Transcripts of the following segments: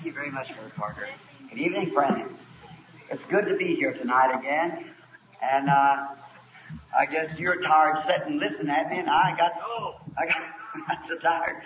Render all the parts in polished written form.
Thank you very much, Brother Parker. Good evening, friends. It's good to be here tonight again. And I guess you're tired sitting listening at me, and I got so tired.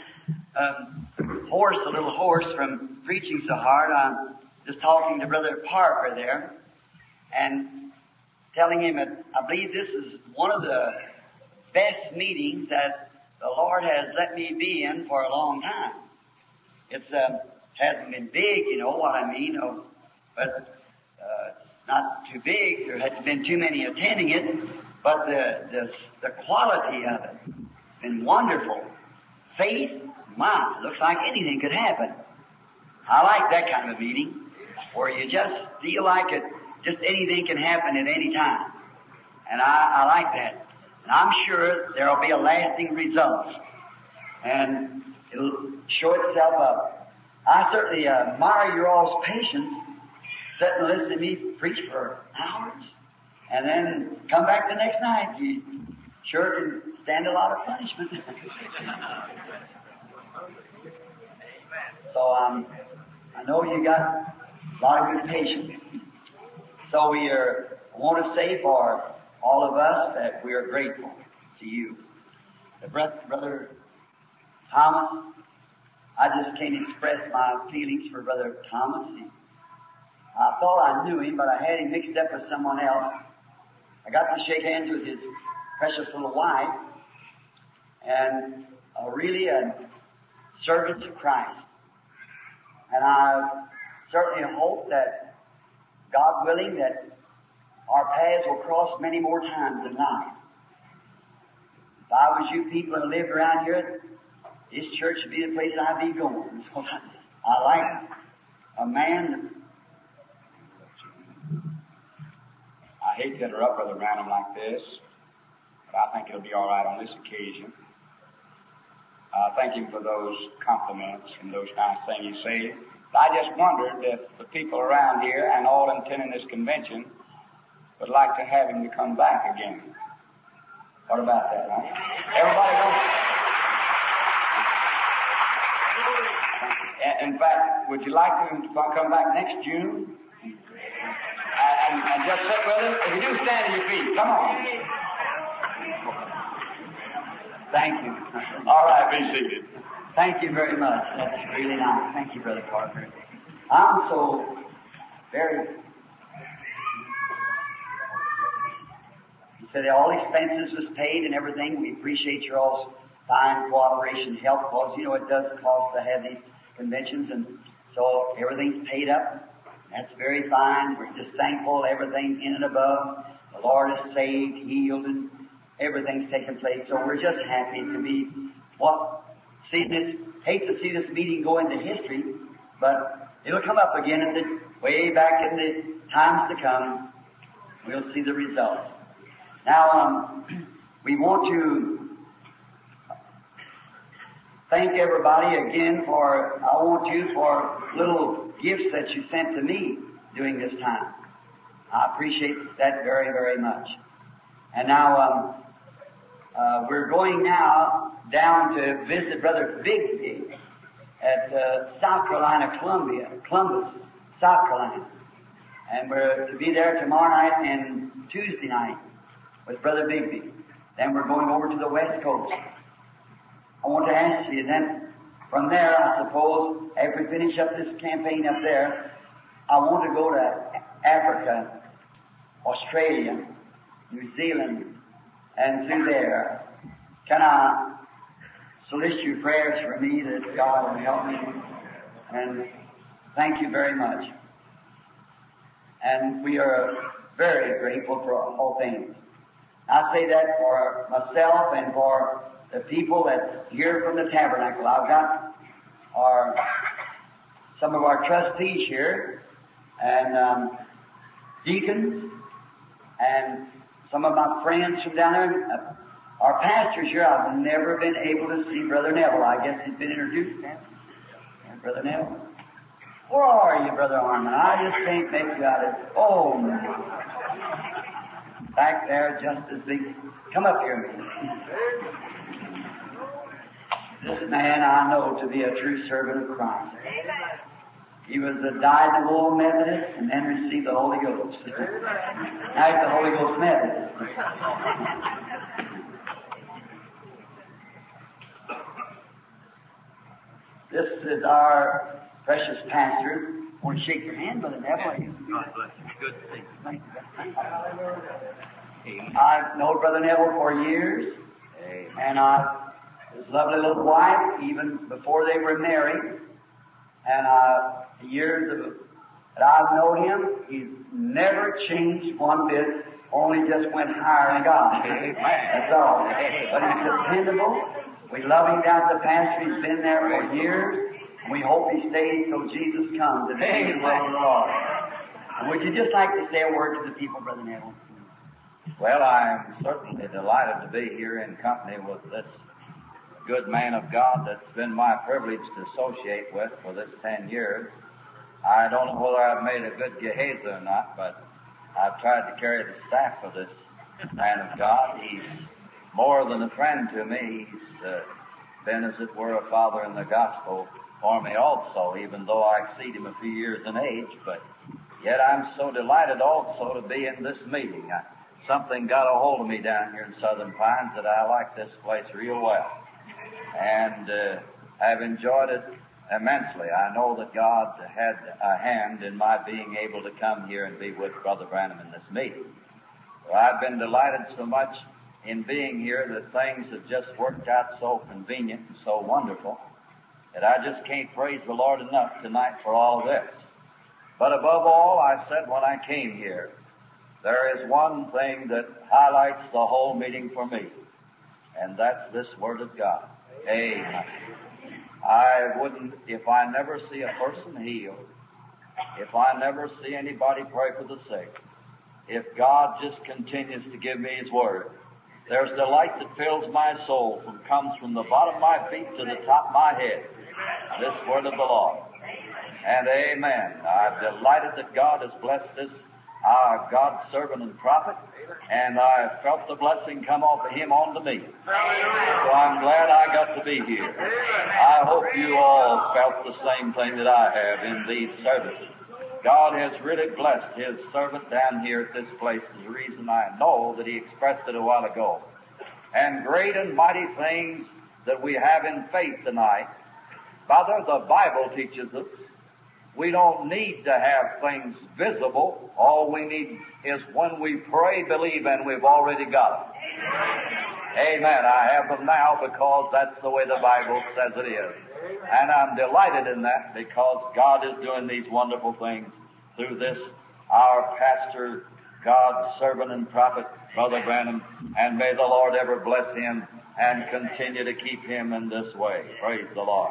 A little hoarse from preaching so hard. I'm just talking to Brother Parker there and telling him that I believe this is one of the best meetings that the Lord has let me be in for a long time. It's hasn't been big, you know what I mean, but it's not too big. There hasn't been too many attending it, but the quality of it has been wonderful. Faith, looks like anything could happen. I like that kind of meeting where you just feel like just anything can happen at any time. And I like that. And I'm sure there will be a lasting result. And it'll show itself up. I certainly admire your all's patience, sit and listen to me preach for hours, and then come back the next night. You sure can stand a lot of punishment. So I know you got a lot of good patience. So I want to say for all of us that we are grateful to you. Brother Thomas, I just can't express my feelings for Brother Thomas. I thought I knew him, but I had him mixed up with someone else. I got to shake hands with his precious little wife, and really a servant of Christ. And I certainly hope that, God willing, that our paths will cross many more times than not. If I was you people and lived around here, this church would be the place I'd be going. So I like a man. I hate to interrupt Brother Branham like this, but I think it'll be all right on this occasion. Thank him for those compliments and those nice things you say. But I just wondered if the people around here and all attending this convention would like to have him to come back again. What about that, huh? Everybody goes. In fact, would you like him to come back next June? And just sit with us? If you do, stand to your feet. Come on. Thank you. All right, be seated. Thank you very much. That's really nice. Thank you, Brother Parker. I'm so very... He said all expenses was paid and everything. We appreciate your all's fine cooperation, help, because, it does cost to have these conventions, and so everything's paid up. That's very fine. We're just thankful everything in and above. The Lord has saved, healed, and everything's taken place. So we're just happy to be hate to see this meeting go into history, but it'll come up again way back in the times to come. We'll see the results. Now, we want to thank everybody again for little gifts that you sent to me during this time. I appreciate that very, very much. And now, we're going now down to visit Brother Bigby at South Carolina, Columbus, South Carolina. And we're to be there tomorrow night and Tuesday night with Brother Bigby. Then we're going over to the West Coast. I want to ask you then, from there, I suppose, after we finish up this campaign up there, I want to go to Africa, Australia, New Zealand, and through there. Can I solicit your prayers for me that God will help me? And thank you very much. And we are very grateful for all things. I say that for myself and for the people that's here from the tabernacle. I've got some of our trustees here, and deacons, and some of my friends from down there. Our pastors here, I've never been able to see Brother Neville. I guess he's been introduced now. Yeah, Brother Neville. Where are you, Brother Armin? I just can't make you out of it. Oh, no. Back there, just as big. Come up here. This man I know to be a true servant of Christ. He was a dyed-in-the-wool Methodist and then received the Holy Ghost. Now he's a Holy Ghost Methodist. This is our precious pastor. I want to shake your hand, Brother Neville. God bless you. Good to see you. Thank you. I've known Brother Neville for years, and his lovely little wife, even before they were married, and the years that I've known him, he's never changed one bit, only just went higher in God. That's all. But he's dependable. We love him down at the pasture. He's been there for years. And we hope he stays till Jesus comes and he will the Lord. And would you just like to say a word to the people, Brother Neville? Well, I'm certainly delighted to be here in company with this good man of God that's been my privilege to associate with for this 10 years. I don't know whether I've made a good Gehazi or not, but I've tried to carry the staff of this man of God. He's more than a friend to me. He's been, as it were, a father in the gospel for me also, even though I exceed him a few years in age. But yet I'm so delighted also to be in this meeting. Something got a hold of me down here in Southern Pines that I like this place real well. And I've enjoyed it immensely. I know that God had a hand in my being able to come here and be with Brother Branham in this meeting. Well, I've been delighted so much in being here that things have just worked out so convenient and so wonderful that I just can't praise the Lord enough tonight for all of this. But above all, I said when I came here, there is one thing that highlights the whole meeting for me, and that's this Word of God. Amen. I wouldn't, if I never see a person healed, if I never see anybody pray for the sick, if God just continues to give me His Word, there's delight that fills my soul and comes from the bottom of my feet to the top of my head. This Word of the Lord. And amen. I'm delighted that God has blessed this, our God's servant and prophet, and I felt the blessing come off of him onto me. So I'm glad I got to be here. I hope you all felt the same thing that I have in these services. God has really blessed His servant down here at this place. Is the reason I know that He expressed it a while ago. And great and mighty things that we have in faith tonight. Father, the Bible teaches us we don't need to have things visible. All we need is when we pray, believe, and we've already got them. Amen. I have them now because that's the way the Bible says it is. And I'm delighted in that because God is doing these wonderful things through this, our pastor, God's servant and prophet, Brother Branham, and may the Lord ever bless him and continue to keep him in this way. Praise the Lord.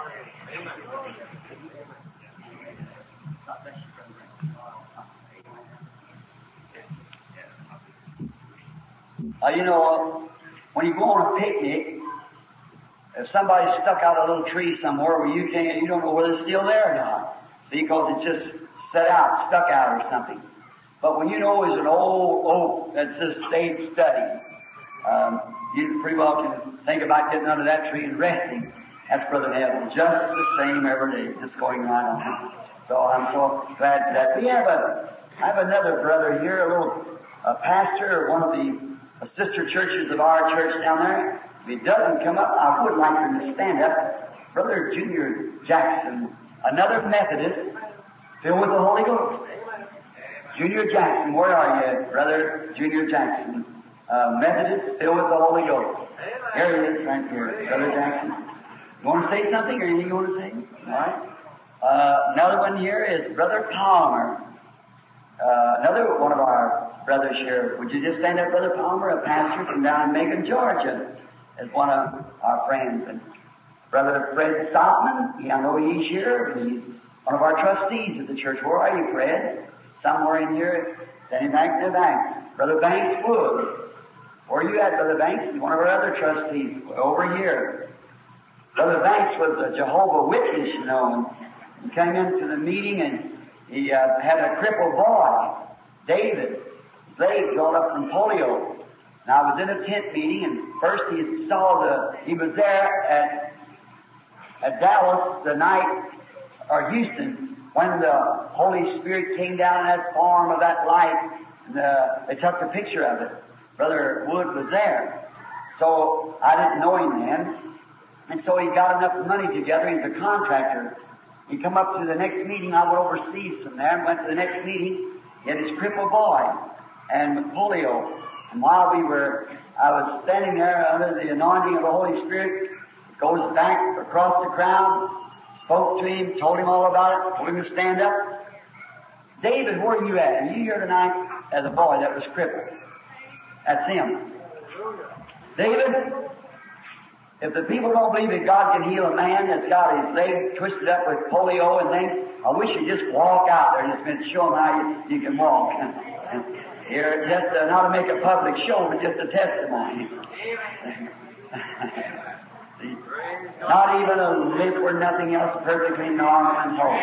You know, when you go on a picnic, if somebody stuck out a little tree somewhere where you don't know whether it's still there or not. See, because it's just set out, stuck out or something. But when you know it's an old oak that's just stayed steady, you pretty well can think about getting under that tree and resting. That's Brother Neville, just the same every day, just going right on. So I'm so glad for that. I have another brother here, a pastor of one of the sister churches of our church down there. If he doesn't come up, I would like him to stand up. Brother Junior Jackson, another Methodist, filled with the Holy Ghost. Junior Jackson, where are you, Brother Junior Jackson? Methodist, filled with the Holy Ghost. Here he is, right here, Brother Jackson. You want to say something, or anything you want to say? All right. Another one here is Brother Palmer. Another one of our brothers here. Would you just stand up, Brother Palmer, a pastor from down in Macon, Georgia, is one of our friends. And Brother Fred Stockman, I know he's here. He's one of our trustees of the church. Where are you, Fred? Somewhere in here. Send him back to the back. Brother Banks Wood. Where are you at, Brother Banks? He's one of our other trustees over here. Brother Banks was a Jehovah's Witness, you know, and he came into the meeting and he had a crippled boy, David, slave, brought up from polio. Now, I was in a tent meeting, and first he was there at Dallas the night, or Houston, when the Holy Spirit came down in that form of that light, they took the picture of it. Brother Wood was there. So I didn't know him then. And so he got enough money together. He's a contractor. He come up to the next meeting. I went overseas from there and went to the next meeting. He had his crippled boy and with polio. And while I was standing there under the anointing of the Holy Spirit, goes back across the crowd, spoke to him, told him all about it, told him to stand up. David, where are you at? Are you here tonight as a boy that was crippled? That's him. David, if the people don't believe that God can heal a man that's got his leg twisted up with polio and things, I wish you'd just walk out there and just show them how you can walk. Here, just not to make a public show, but just a testimony. Not even a lip or nothing else, perfectly normal and whole.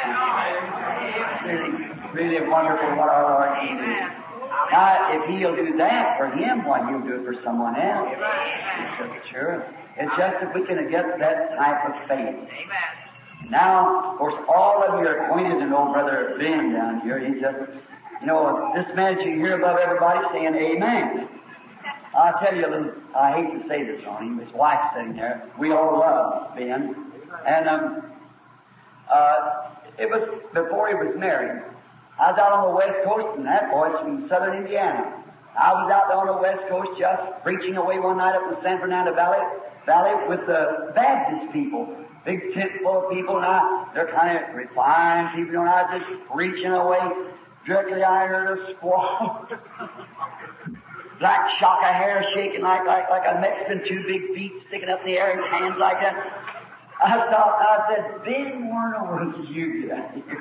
It's really wonderful what our Lord can do. Now, if He'll do that for him, why, He'll do it for someone else. It's just sure. It's just if we can get that type of faith. Now, of course, all of you are acquainted to know Brother Ben down here. He just, this man you hear above everybody saying amen. I'll tell you a little, I hate to say this on him. His wife's sitting there. We all love Ben. And it was before he was married. I was out on the West Coast, and that boy's from southern Indiana. I was out there on the West Coast just preaching away one night up in the San Fernando Valley with the Baptist people. Big tent full of people, and they're kind of refined people, and I was just preaching away. Directly I heard a squall. Black shock of hair shaking like a Mexican, 2 big feet sticking up in the air and hands like that. I stopped and I said, Ben, where in the world did you get out here?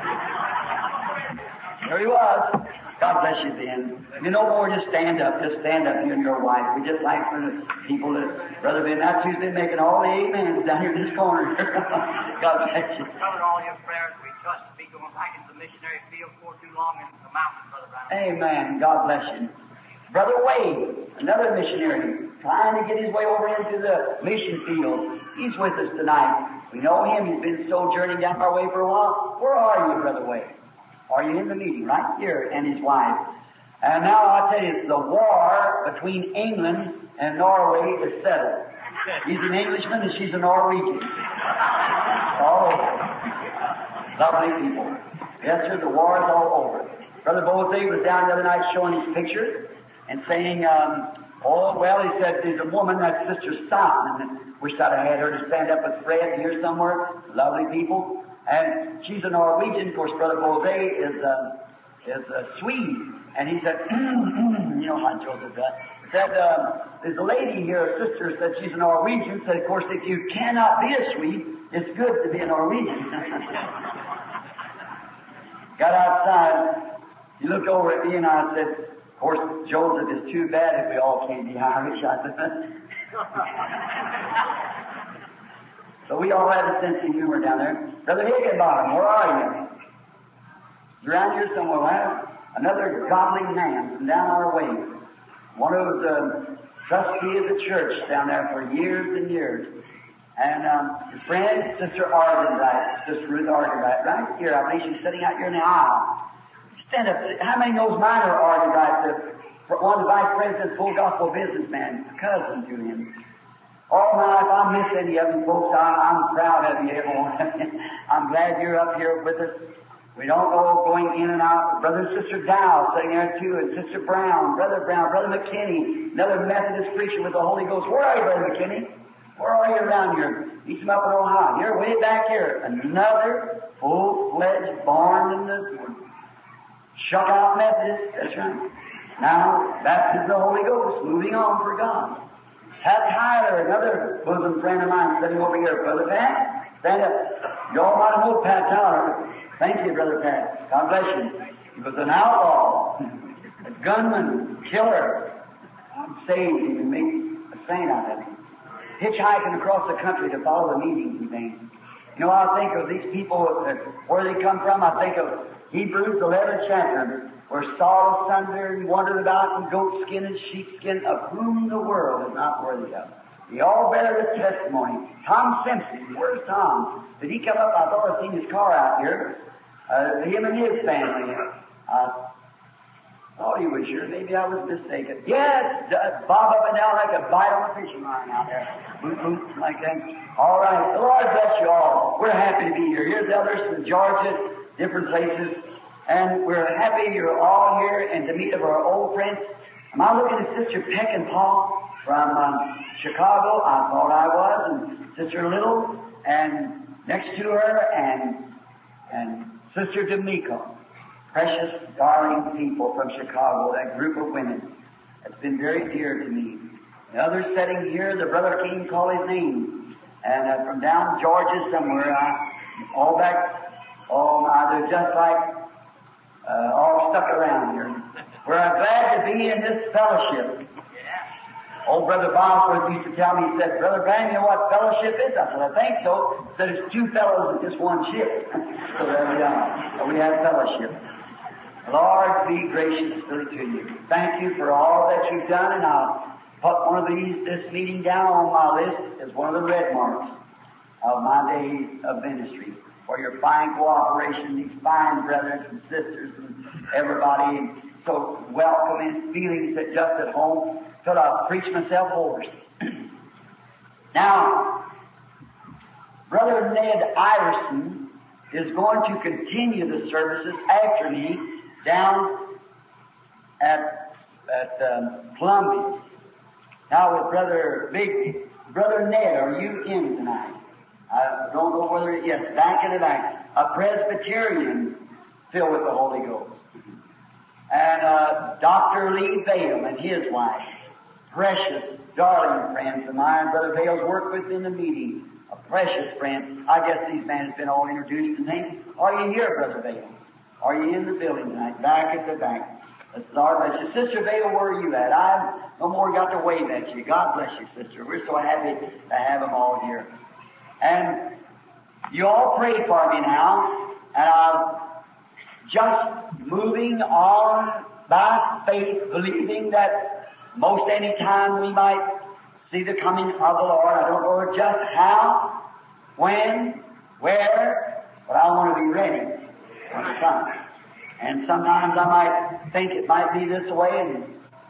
There he was. God bless you, Ben. You no more just stand up. Just stand up, you and your wife. We just like for the people that, Brother Ben, that's who's been making all the amens down here in this corner. God bless you. Covered all your prayers. We trust to be going back into the missionary field for too long in the mountains, Brother Brown. Amen. God bless you. Brother Wade, another missionary, trying to get his way over into the mission fields. He's with us tonight. We know him. He's been sojourning down our way for a while. Where are you, Brother Wade? Are you in the meeting? Right here, and his wife. And now I'll tell you, the war between England and Norway is settled. He's an Englishman and she's a Norwegian. It's all over. Lovely people. Yes, sir, the war is all over. Brother Bose was down the other night showing his picture and saying, he said, there's a woman, that's Sister Sutton. Wished I'd have had her to stand up with Fred here somewhere. Lovely people. And she's a Norwegian. Of course, Brother Bose is a Swede. And he said, you know how Joseph does. He said, there's a lady here, a sister, said she's a Norwegian. Said, of course, if you cannot be a Swede, it's good to be a Norwegian. Got outside. He looked over at me and I said, of course, Joseph, is too bad if we all can't be Irish. I said, so we all have a sense of humor down there. Brother Higginbottom, where are you? He's around here somewhere. Well, another godly man from down our way. One who was a trustee of the church down there for years and years. And his friend, Sister Argenbright, Sister Ruth Argenbright, right here. I believe she's sitting out here in the aisle. Stand up. How many knows Minor Argenbright, one of the vice president's full gospel businessman, cousin to him? All my life, I miss any of you folks. I'm proud of you, everyone. I'm glad you're up here with us. We don't go going in and out. Brother and Sister Dow sitting there too, and Sister Brown, Brother McKinney, another Methodist preacher with the Holy Ghost. Where are you, Brother McKinney? Where are you around here? He's from up in Ohio. You're way back here. Another full-fledged, born in the shuck out Methodist. That's right. Now, baptism of the Holy Ghost, moving on for God. Pat Tyler, another bosom friend of mine, sitting over here. Brother Pat, stand up. You all might know Pat Tyler. Thank you, Brother Pat. God bless you. He was an outlaw, a gunman, killer. God saved him and made a saint out of him. Hitchhiking across the country to follow the meetings and things. You know, I think of these people, where they come from. I think of Hebrews 11th chapter, where Saul asunder and wandered about in goat skin and sheep skin, of whom the world is not worthy of. We all bear the testimony. Tom Simpson, where's Tom? Did he come up? I thought I seen his car out here. Him and his family. I thought he was here. Maybe I was mistaken. Yes, bob up and down like a bite on a fishing line out there. Boop, boop, like that. All right. The Lord bless you all. We're happy to be here. Here's others from Georgia, different places. And we're happy you're all here and to meet of our old friends. Am I looking at Sister Peck and Paul from Chicago? I thought I was. And Sister Little, and next to her, and Sister D'Amico. Precious, darling people from Chicago, that group of women. It's been very dear to me. The other setting here, the brother King called his name. And from down Georgia somewhere, all back, oh my, they're just like all stuck around here. We're glad to be in this fellowship. Old Brother Bosworth used to tell me, he said, Brother Branham, you know what fellowship is? I said, I think so. He said, it's two fellows in just one ship. So there we are. We have fellowship. Lord, be graciously to you. Thank you for all that you've done, and I'll put one of this meeting down on my list as one of the red marks of my days of ministry. For your fine cooperation, these fine brothers and sisters and everybody so welcoming, feeling that just at home, till I preach myself hoarse. Now, Brother Ned Iverson is going to continue the services after me down at Columbia's. Now with Brother Bigby. Brother Ned, are you in tonight? I don't know whether, yes, back in the back. A Presbyterian filled with the Holy Ghost. And Dr. Lee Bale and his wife. Precious, darling friends of mine. Brother Bale's worked with in the meeting. A precious friend. I guess these men has been all introduced and things. Are you here, Brother Bale? Are you in the building tonight? Back at the back. Lord bless you. Sister Bale, where are you at? I've no more got to wave at you. God bless you, sister. We're so happy to have them all here. And you all pray for me now. And I'm just moving on by faith, believing that most any time we might see the coming of the Lord. I don't know just how, when, where, but I want to be ready when it comes. And sometimes I might think it might be this way and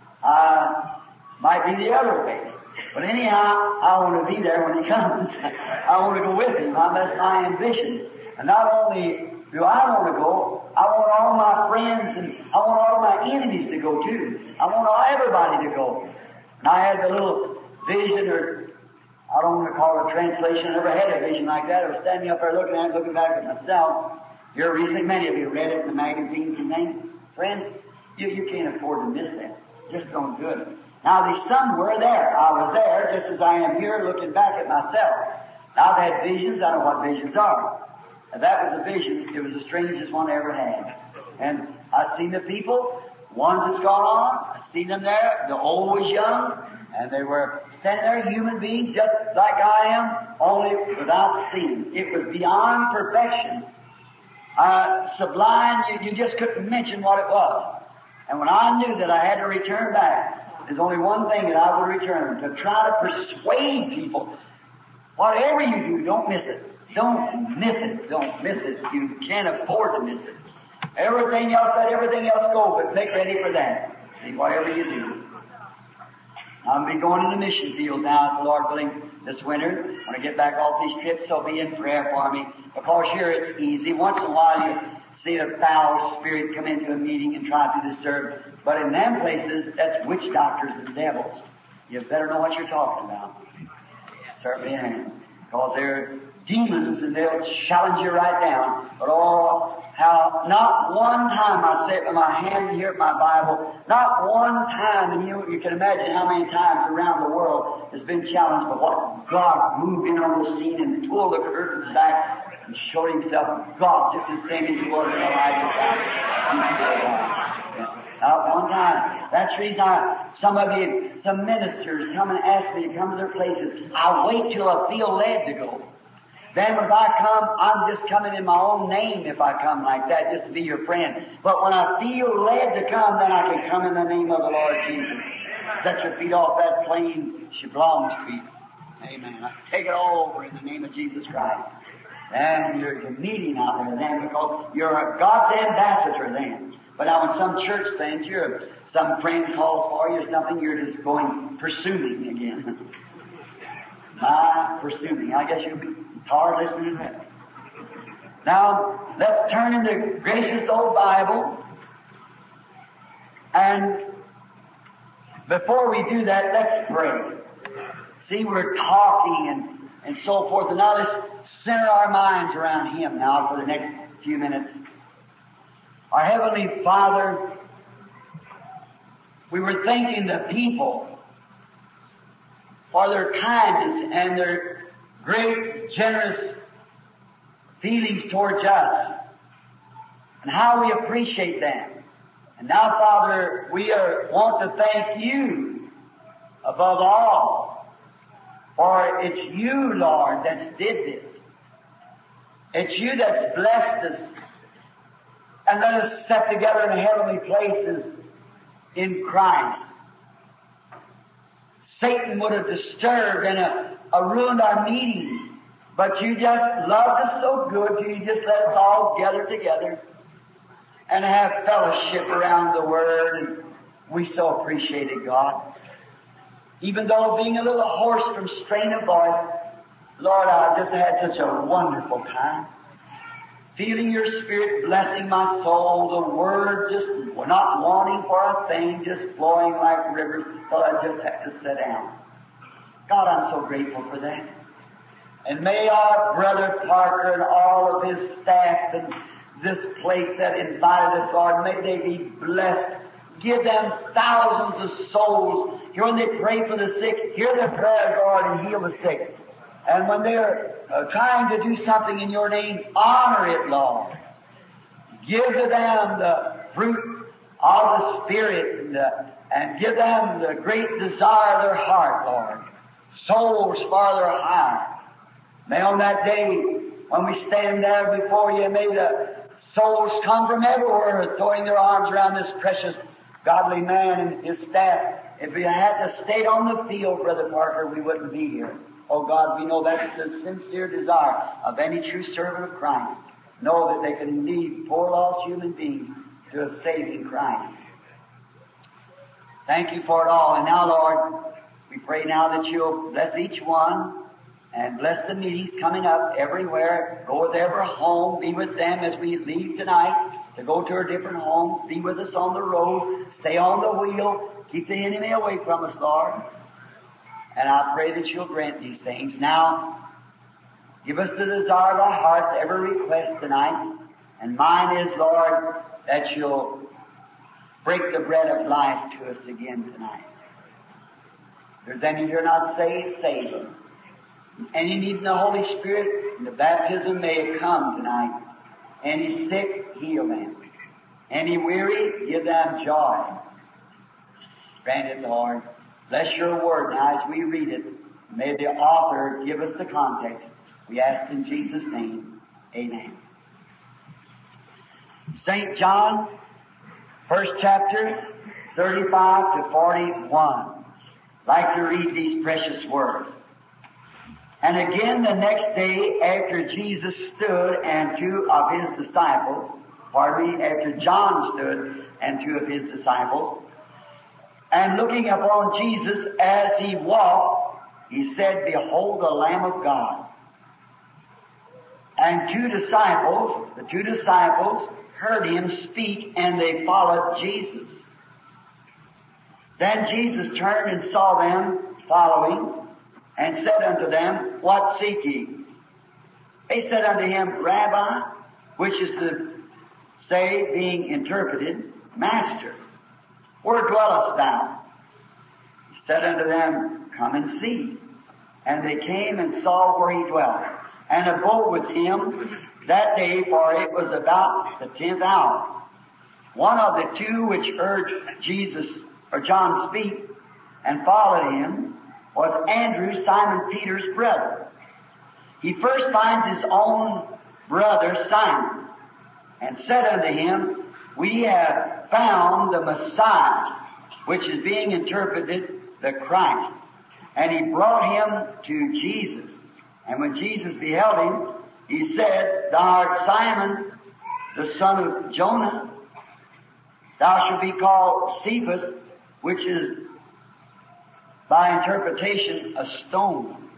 might be the other way. But anyhow, I want to be there when He comes. I want to go with Him. That's my ambition. And not only do I want to go, I want all my friends and I want all my enemies to go too. I want everybody to go. And I had the little vision, or I don't want to call it a translation. I never had a vision like that. I was standing up there looking at it, looking back at myself. Here recently, many of you read it in the magazines and things. Friends, you can't afford to miss that. Just don't do it. Now, there's somewhere there. I was there just as I am here looking back at myself. Now, I've had visions. I know what visions are. And that was a vision. It was the strangest one I ever had. And I've seen the people, ones that's gone on. I've seen them there. The old was young. And they were standing there, human beings, just like I am, only without sin. It was beyond perfection. Sublime, you just couldn't mention what it was. And when I knew that I had to return back, there's only one thing that I would return, to try to persuade people. Whatever you do, don't miss it. Don't miss it. Don't miss it. You can't afford to miss it. Everything else, let everything else go, but make ready for that. See, whatever you do. I'll be going to the mission fields now, if the Lord willing, this winter. When I get back off these trips, so be in prayer for me. Because here it's easy. Once in a while you see a foul spirit come into a meeting and try to disturb. But in them places, that's witch doctors and devils. You better know what you're talking about. Certainly am. Because they're demons and they'll challenge you right down. But oh, how not one time, I say it with my hand here at my Bible, not one time, and you can imagine how many times around the world has been challenged, but what God moved in on the scene and pulled the curtains back and showed Himself God just the same as He was in the life of God. Not one time. That's the reason some ministers come and ask me to come to their places. I wait till I feel led to go. Then if I come, I'm just coming in my own name if I come like that, just to be your friend. But when I feel led to come, then I can come in the name of the Lord Jesus. Set your feet off that plain Shablong Street. Amen. I take it all over in the name of Jesus Christ. And you're needing out there then because you're God's ambassador then. But now when some church sends you or some friend calls for you or something, you're just going presuming again. My presuming. I guess you'll be tired listening to that. Now, let's turn in the gracious old Bible. And before we do that, let's pray. See, we're talking and so forth. And now let's center our minds around Him now for the next few minutes. Our Heavenly Father, we were thanking the people for their kindness and their great, generous feelings towards us and how we appreciate them. And now, Father, we want to thank You above all, for it's You, Lord, that's did this. It's You that's blessed us and let us set together in heavenly places in Christ. Satan would have disturbed and ruined our meeting, but You just loved us so good, You just let us all gather together and have fellowship around the Word, and we so appreciate it, God. Even though being a little hoarse from strain of voice, Lord, I've just had such a wonderful time. Feeling Your Spirit blessing my soul, the Word just not wanting for a thing, just flowing like rivers, till I just had to sit down. God, I'm so grateful for that. And may our brother Parker and all of his staff and this place that invited us, Lord, may they be blessed. Give them thousands of souls. Here when they pray for the sick, hear their prayers, Lord, and heal the sick. And when they're trying to do something in Your name, honor it, Lord. Give to them the fruit of the Spirit and give them the great desire of their heart, Lord. Souls for their heart. May on that day when we stand there before You, may the souls come from everywhere throwing their arms around this precious godly man and his staff. If we had to stay on the field, Brother Parker, we wouldn't be here. Oh God, we know that's the sincere desire of any true servant of Christ. Know that they can lead poor lost human beings to a saving Christ. Thank You for it all. And now, Lord, we pray now that You'll bless each one and bless the meetings coming up everywhere. Go with every home. Be with them as we leave tonight to go to our different homes. Be with us on the road. Stay on the wheel. Keep the enemy away from us, Lord. And I pray that You'll grant these things. Now, give us the desire of our hearts, every request tonight. And mine is, Lord, that You'll break the bread of life to us again tonight. If there's any here not saved, save them. Any needing the Holy Spirit and the baptism, may it come tonight. Any sick, heal them. Any weary, give them joy. Grant it, Lord. Bless Your Word now as we read it. May the author give us the context. We ask in Jesus' name. Amen. St. John, 1st chapter, 35 to 41. I'd like to read these precious words. And again the next day after Jesus stood and two of His disciples, after John stood and two of his disciples, and looking upon Jesus as He walked, He said, Behold the Lamb of God. And the two disciples heard Him speak, and they followed Jesus. Then Jesus turned and saw them following, and said unto them, What seek ye? They said unto Him, Rabbi, which is to say, being interpreted, Master, where dwellest Thou? He said unto them, Come and see. And they came and saw where He dwelt, and abode with Him that day, for it was about the 10th hour. One of the two which heard John speak and followed Him was Andrew, Simon Peter's brother. He first finds his own brother Simon, and said unto him, We have found the Messiah, which is being interpreted the Christ. and he brought him to Jesus. And when Jesus beheld him, he said, Thou art Simon, the son of Jonah. Thou shalt be called Cephas, which is by interpretation a stone.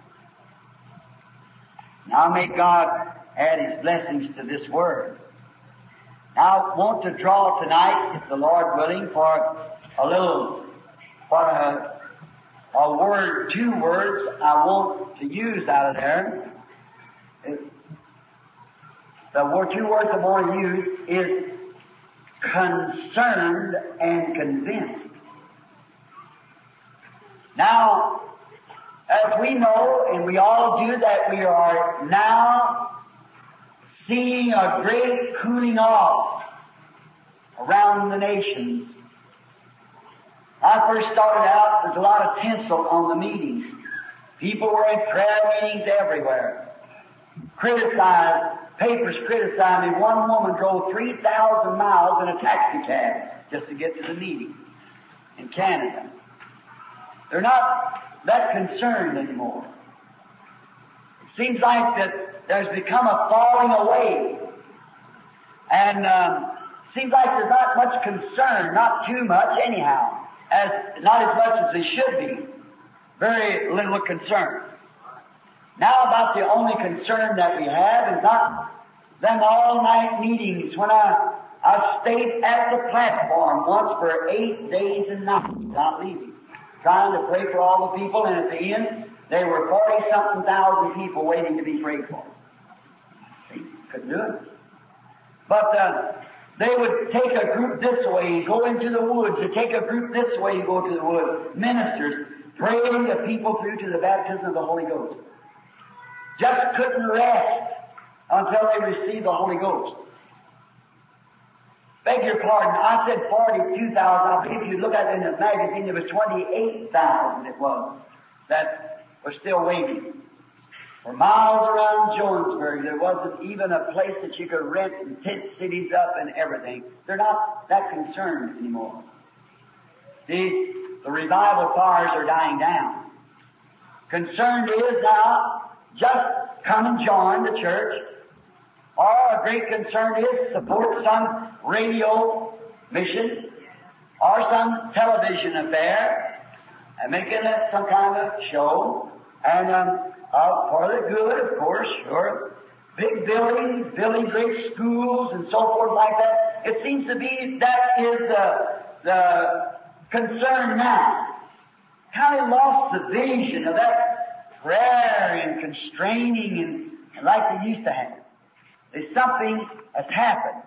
Now may God add His blessings to this word. Now I want to draw tonight, if the Lord willing, for a little, a word, 2 words I want to use out of there. The 2 words I want to use is concerned and convinced. Now, as we know, and we all do, that we are now seeing a great cooling off around the nations. I first started out, there's a lot of tinsel on the meetings. People were in prayer meetings everywhere. Papers criticized me. One woman drove 3,000 miles in a taxi cab just to get to the meeting in Canada. They're not that concerned anymore. It seems like that there's become a falling away. And seems like there's not much concern, not too much anyhow, not as much as there should be. Very little concern. Now about the only concern that we have is not them all-night meetings when I stayed at the platform once for 8 days and nights, not leaving, trying to pray for all the people, and at the end, there were 40-something thousand people waiting to be prayed for. They couldn't do it. But they would take a group this way, go into the woods, and take a group this way, go to the woods. Ministers praying the people through to the baptism of the Holy Ghost. Just couldn't rest until they received the Holy Ghost. Beg your pardon, I said 42,000. I believe if you look at it in the magazine, there was 28,000 it was that were still waiting. For miles around Jonesburg, there wasn't even a place that you could rent and tent cities up and everything. They're not that concerned anymore. The revival fires are dying down. Concerned is now just come and join the church. Or a great concern is support some radio mission or some television affair and making it some kind of show. And for the good, of course, sure. Big buildings, building great schools and so forth like that. It seems to be that is the concern now. Kind of lost the vision of that prayer and constraining and like they used to have. There's something has happened.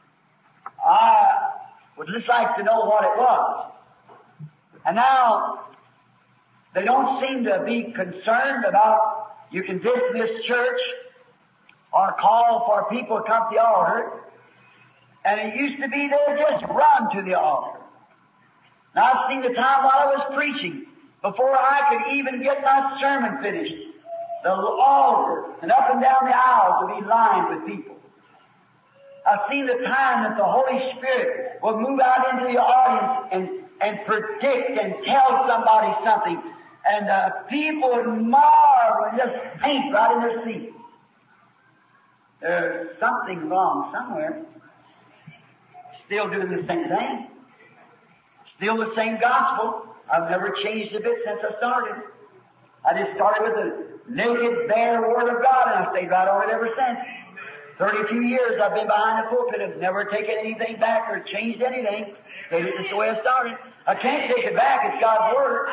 I would just like to know what it was. And now, they don't seem to be concerned about you can dismiss church or call for people to come to the altar. And it used to be they'd just run to the altar. Now I've seen the time while I was preaching, before I could even get my sermon finished, the altar and up and down the aisles would be lined with people. I've seen the time that the Holy Spirit would move out into the audience and predict and tell somebody something. And people would marvel and just faint right in their seat. There's something wrong somewhere. Still doing the same thing. Still the same gospel. I've never changed a bit since I started. I just started with the naked, bare Word of God, and I stayed right on it ever since. 32 years I've been behind the pulpit and never taken anything back or changed anything. Stayed just the way I started. I can't take it back. It's God's Word.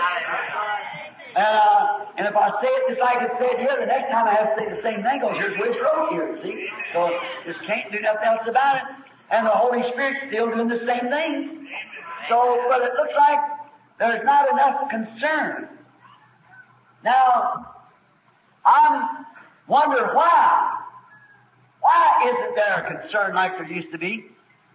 And if I say it just like it's said here, the next time I have to say the same thing, because here's what it's wrote here, see? So just can't do nothing else about it. And the Holy Spirit's still doing the same things. So, well, it looks like there's not enough concern. Now, I wonder why. Why isn't there a concern like there used to be?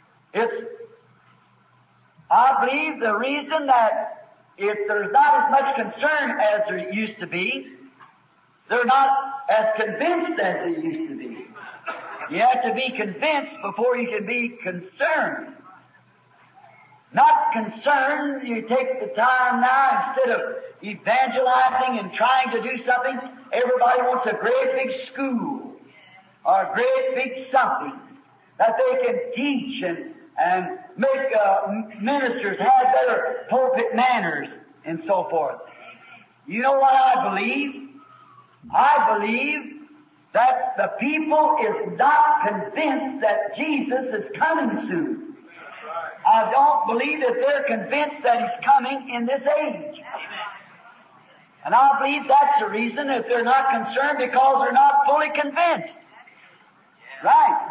I believe the reason that if there's not as much concern as there used to be, they're not as convinced as they used to be. You have to be convinced before you can be concerned. Not concerned, you take the time now, instead of evangelizing and trying to do something, everybody wants a great big school, or a great big something, that they can teach and make ministers have better pulpit manners and so forth. You know what I believe? I believe that the people is not convinced that Jesus is coming soon. I don't believe that they're convinced that He's coming in this age. And I believe that's the reason that they're not concerned, because they're not fully convinced. Right.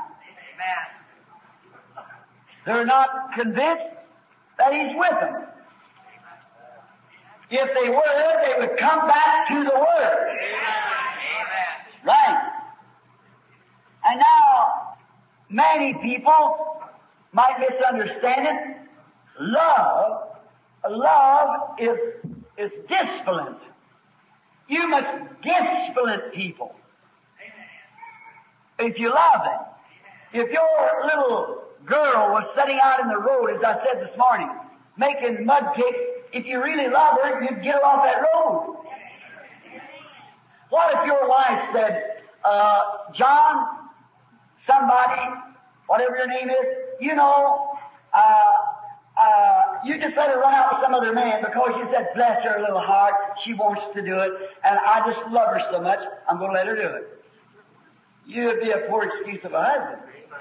They're not convinced that He's with them. If they were, they would come back to the Word. Right. And now, many people might misunderstand it. Love is disciplined. You must discipline people. If you love them. If your little girl was sitting out in the road, as I said this morning, making mud cakes, if you really love her, you'd get her off that road. What if your wife said, John, somebody, whatever your name is, you just let her run out with some other man because you said, bless her little heart, she wants to do it, and I just love her so much, I'm going to let her do it. You'd be a poor excuse of a husband.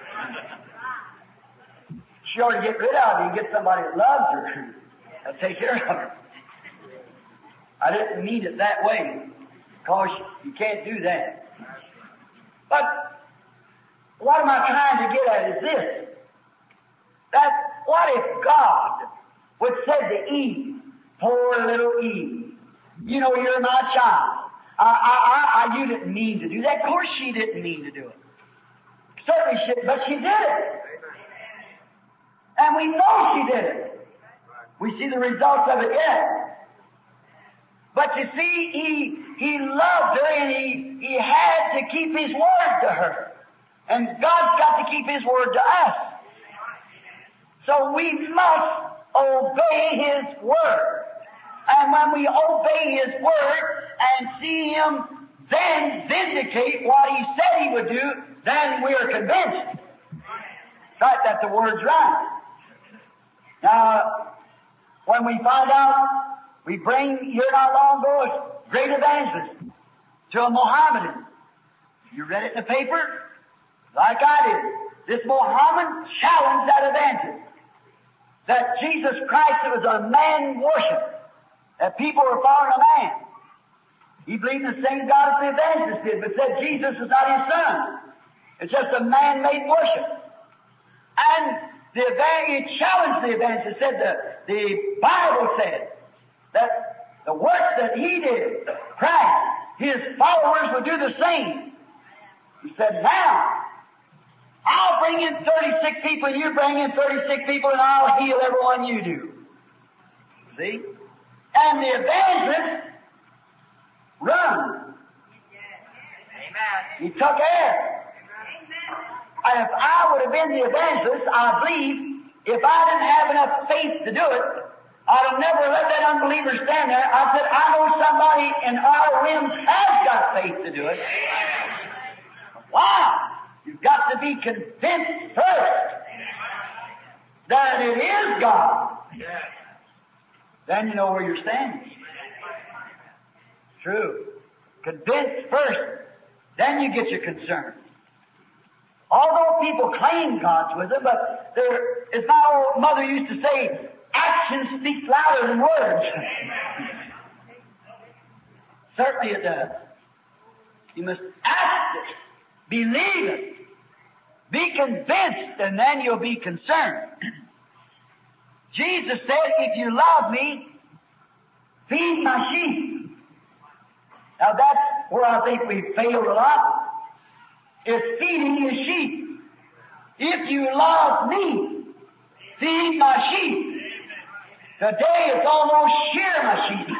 She ought to get rid of you and get somebody that loves her. That'll take care of her. I didn't mean it that way, because you can't do that. But what am I trying to get at is this. That what if God would say to Eve, poor little Eve, you know, you're my child. You didn't mean to do that. Of course she didn't mean to do it. Certainly she didn't, but she did it. And we know she did it. We see the results of it yet. But you see, he loved her, and he had to keep His word to her. And God's got to keep His word to us. So we must obey His word. And when we obey His word and see Him then vindicate what He said He would do, then we are convinced. Right, that the word's right. Now, when we find out, we bring here not long ago a great evangelist to a Mohammedan. You read it in the paper? Like I did. This Mohammedan challenged that evangelist. That Jesus Christ was a man worship. That people were following a man. He believed in the same God that the evangelist did, but said Jesus is not His son. It's just a man-made worship. And he challenged the evangelist, said the Bible said that the works that He did, Christ, His followers would do the same. He said, now, I'll bring in 36 people, and you bring in 36 people, and I'll heal everyone you do. See? And the evangelist run. He took air. And if I would have been the evangelist, I believe, if I didn't have enough faith to do it, I'd have never let that unbeliever stand there. I said, I know somebody in our rims has got faith to do it. Wow! You've got to be convinced first that it is God. Then you know where you're standing. It's true. Convinced first, then you get your concern. Although people claim God's with them, but there, as my old mother used to say, action speaks louder than words. Certainly it does. You must act it, believe it, be convinced, and then you'll be concerned. Jesus said, if you love me, feed my sheep. Now that's where I think we failed a lot, is feeding His sheep. If you love me, feed my sheep. Today it's almost shear my sheep.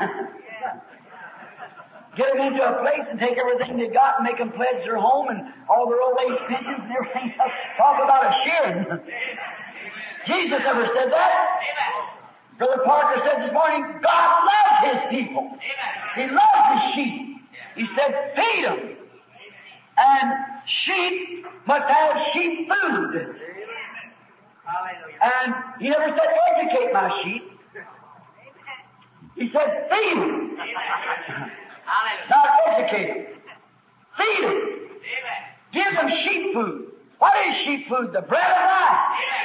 Get them into a place and take everything they got and make them pledge their home and all their old age pensions and everything else. Talk about a shearing. Jesus never said that. Brother Parker said this morning, God loves His people. He loves His sheep. He said, feed them. And sheep must have sheep food. And He never said, educate my sheep. He said, feed them. Not educate them. Feed them. Give them sheep food. What is sheep food? The bread of life.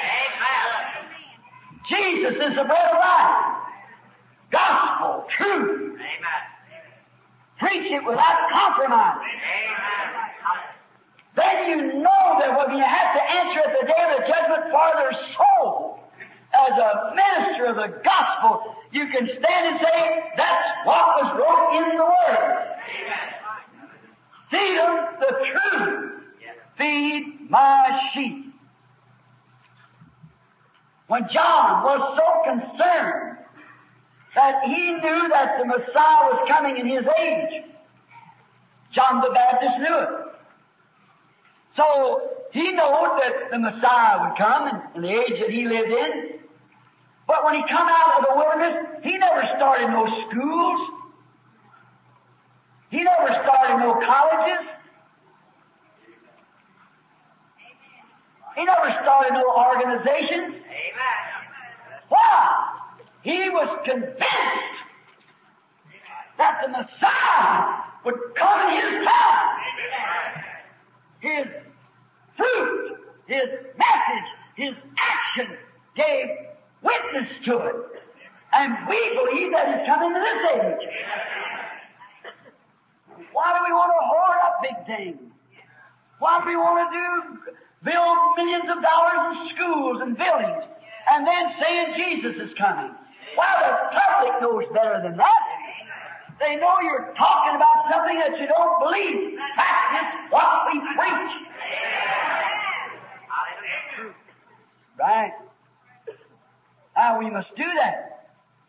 Jesus is the bread of life. Gospel, truth. Preach it without compromise. Then you know that when you have to answer at the day of the judgment for their soul, as a minister of the gospel, you can stand and say, that's what was wrote in the Word. Feed them the truth. Feed my sheep. When John was so concerned that he knew that the Messiah was coming in his age, John the Baptist knew it. So he knew that the Messiah would come in the age that he lived in. But when he come out of the wilderness, he never started no schools. He never started no colleges. He never started no organizations. Why? He was convinced that the Messiah would come in his time. His fruit, his message, his action gave witness to it. And we believe that He's coming in this age. Why do we want to hoard up big things? Why do we want to build millions of dollars in schools and buildings and then saying Jesus is coming? Why, the public knows better than that. They know you're talking about something that you don't believe. Practice what we preach. Right. Now we must do that.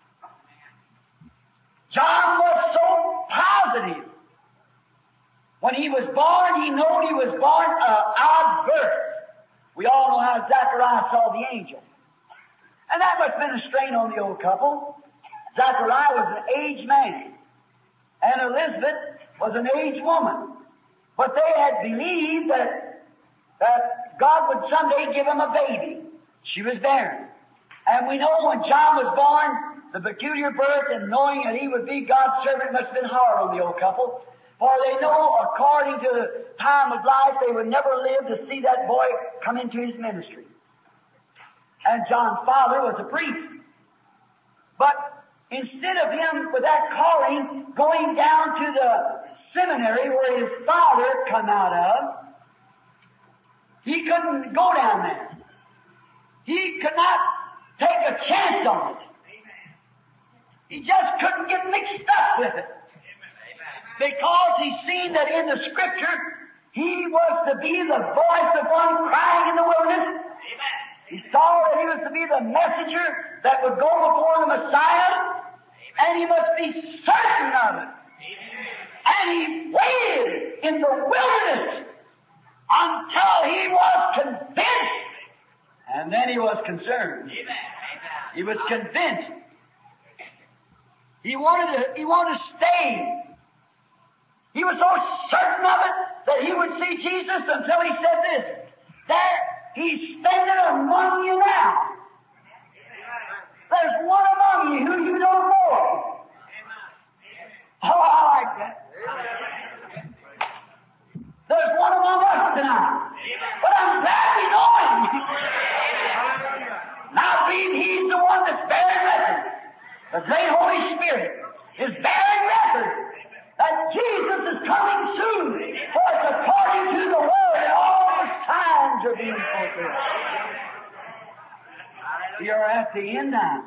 John was so positive. When he was born, he knew he was born of odd birth. We all know how Zachariah saw the angel. And that must have been a strain on the old couple. Zachariah was an aged man, and Elizabeth was an aged woman. But they had believed that God would someday give them a baby. She was barren. And we know when John was born, the peculiar birth and knowing that he would be God's servant must have been hard on the old couple. For they know, according to the time of life, they would never live to see that boy come into his ministry. And John's father was a priest. But instead of him with that calling going down to the seminary where his father come out of, he couldn't go down there. He could not take a chance on it. He just couldn't get mixed up with it. Because he seen that in the Scripture, he was to be the voice of one crying in the wilderness. He saw that he was to be the messenger that would go before the Messiah, and he must be certain of it. And he waited in the wilderness until he was convinced. And then he was concerned. He was convinced. He wanted to stay. He was so certain of it that he would see Jesus until he said this, there, He's standing among you now. There's one among you who you don't know. Oh, I like that. There's one among us tonight. But I'm glad we know Him. Now, being He's the one that's bearing record. The great Holy Spirit is bearing record that Jesus is coming soon, for it's according to the Word, and all the signs are being fulfilled. We are at the end now.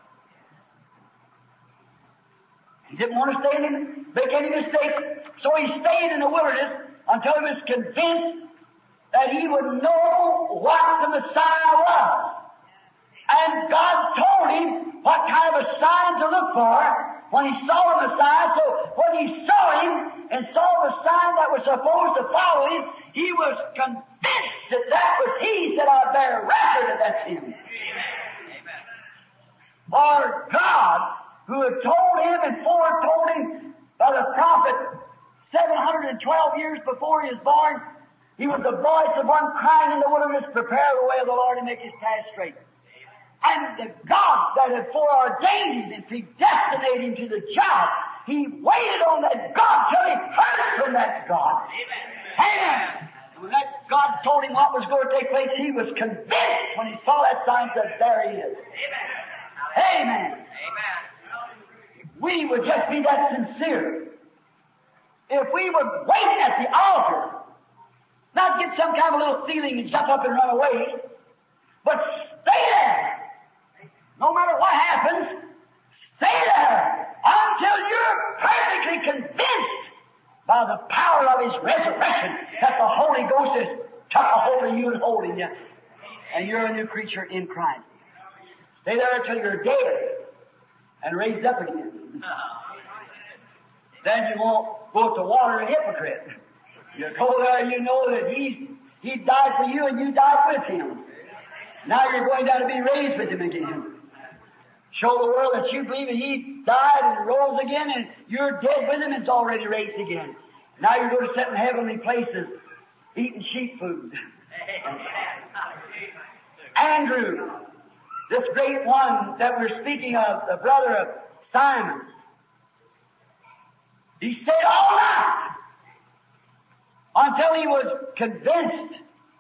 He didn't want to make any mistakes, so he stayed in the wilderness until he was convinced that he would know what the Messiah was. And God told him what kind of a sign to look for when he saw the Messiah. So when he saw Him and saw the sign that was supposed to follow Him, he was convinced that that was He. He said, I bear record that that's Him. For God, who had told him and foretold him by the prophet 712 years before he was born, he was the voice of one crying in the wilderness, prepare the way of the Lord and make his path straight. And the God that had foreordained him and predestinated him to the job, he waited on that God till he heard from that God. Amen. And when that God told him what was going to take place, he was convinced when he saw that sign, said, there he is. Amen. We would just be that sincere. If we would wait at the altar, not get some kind of a little feeling and jump up and run away, but stay there. No matter what happens, stay there until you're perfectly convinced by the power of his resurrection that the Holy Ghost has took a hold of you and holding you, and you're a new creature in Christ. Stay there until you're dead and raised up again. Then you won't go to water a hypocrite. You go there, you know that he died for you and you died with him. Now you're going down to be raised with him again. Show the world that you believe that he died and rose again and you're dead with him and is already raised again. Now you're going to sit in heavenly places eating sheep food. Andrew, this great one that we're speaking of, the brother of Simon, he stayed all night until he was convinced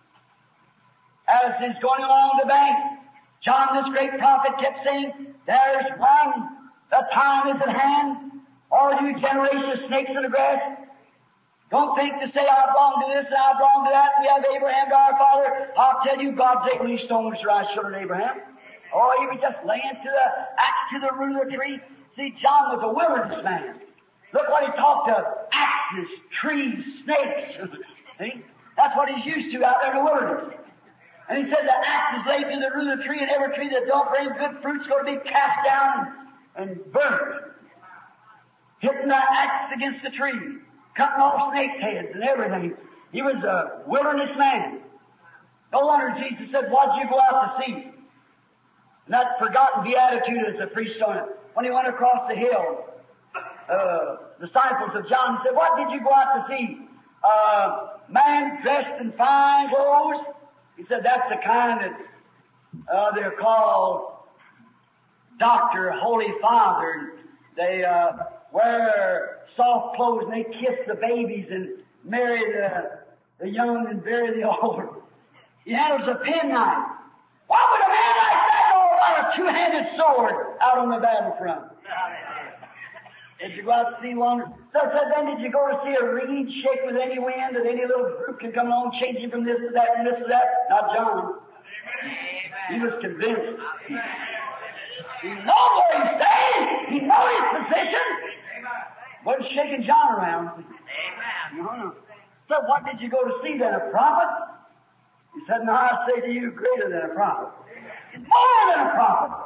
as he's going along the bank. John, this great prophet, kept saying, there's one, the time is at hand, all you generation of snakes in the grass. Don't think to say, I belong to this and I belong to that. We have Abraham to our father. I'll tell you, God take these stones to rise children of Abraham. Or he was just laying to the axe to the root of the tree. See, John was a wilderness man. Look what he talked of. Axes, trees, snakes. See? That's what he's used to out there in the wilderness. And he said the axe is laid to the root of the tree, and every tree that don't bring good fruit is going to be cast down and burnt. Hitting the axe against the tree, cutting off snakes' heads and everything. He was a wilderness man. No wonder Jesus said, what did you go out to see? And that forgotten beatitude as the priest on it. When he went across the hill, disciples of John said, what did you go out to see? Man dressed in fine clothes? He said, that's the kind that they're called Doctor, Holy Father. They wear soft clothes and they kiss the babies and marry the young and bury the old. He handles a penknife. Why would a man like that know about a two-handed sword out on the battlefront? Did you go out to see one? So it said, then did you go to see a reed shake with any wind that any little group can come along changing from this to that and this to that? Not John. He was convinced. He knew where he stayed. He knew his position. Wasn't shaking John around. No. So what did you go to see then? A prophet? He said, no, I say to you, greater than a prophet. More than a prophet.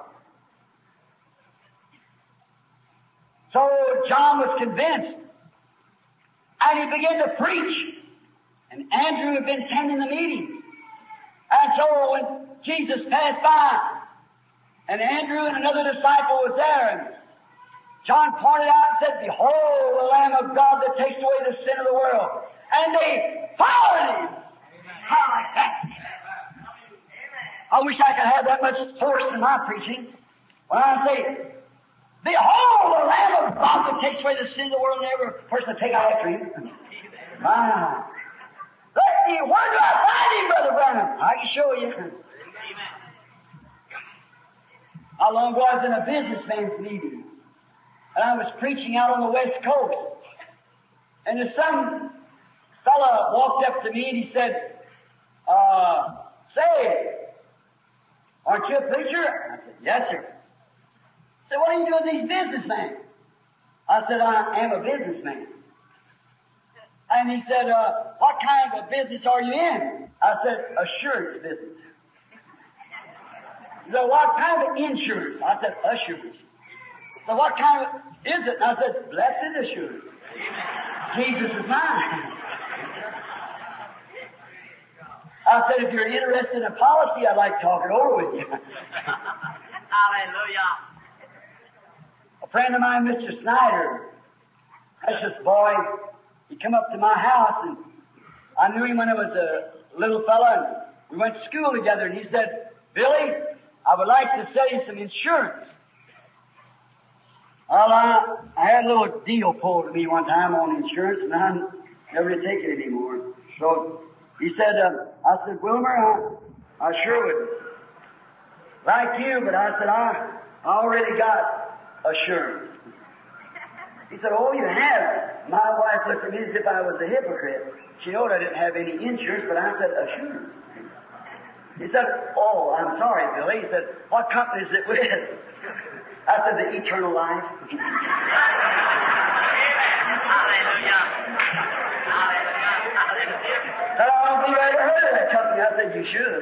So John was convinced, and he began to preach. And Andrew had been attending the meetings. And so when Jesus passed by, and Andrew and another disciple was there, and John pointed out and said, behold, the Lamb of God that takes away the sin of the world. And they followed him. How like that? I wish I could have that much force in my preaching. When I say, behold, the Lamb of God that takes away the sin of the world, and every person take after him. My. Let me, where do I find him, Brother Branham? I can show you. Not long ago, I was in a businessman's meeting, and I was preaching out on the West Coast. And there's some fella walked up to me and he said, say, aren't you a preacher? I said, yes, sir. He said, what are you doing with these businessmen? I said, I am a businessman. And he said, what kind of a business are you in? I said, assurance business. He said, what kind of insurance? I said, assurance. So what kind of is it? And I said, blessed assurance. Jesus is mine. I said, if you're interested in a policy, I'd like to talk it over with you. Hallelujah. friend of mine, Mr. Snyder, precious boy, he come up to my house, and I knew him when I was a little fella, and we went to school together, and he said, Billy, I would like to sell you some insurance. Well, I had a little deal pulled to me one time on insurance, and I never did take it anymore. So he said, I said, Wilmer, I sure would like you, but I said, I already got assurance. He said, oh, you have? My wife looked at me as if I was a hypocrite. She knew I didn't have any insurance, but I said, assurance. He said, oh, I'm sorry, Billy. He said, what company is it with? I said, the Eternal Life. Hallelujah. I don't believe I ever heard of that company. I said, you should.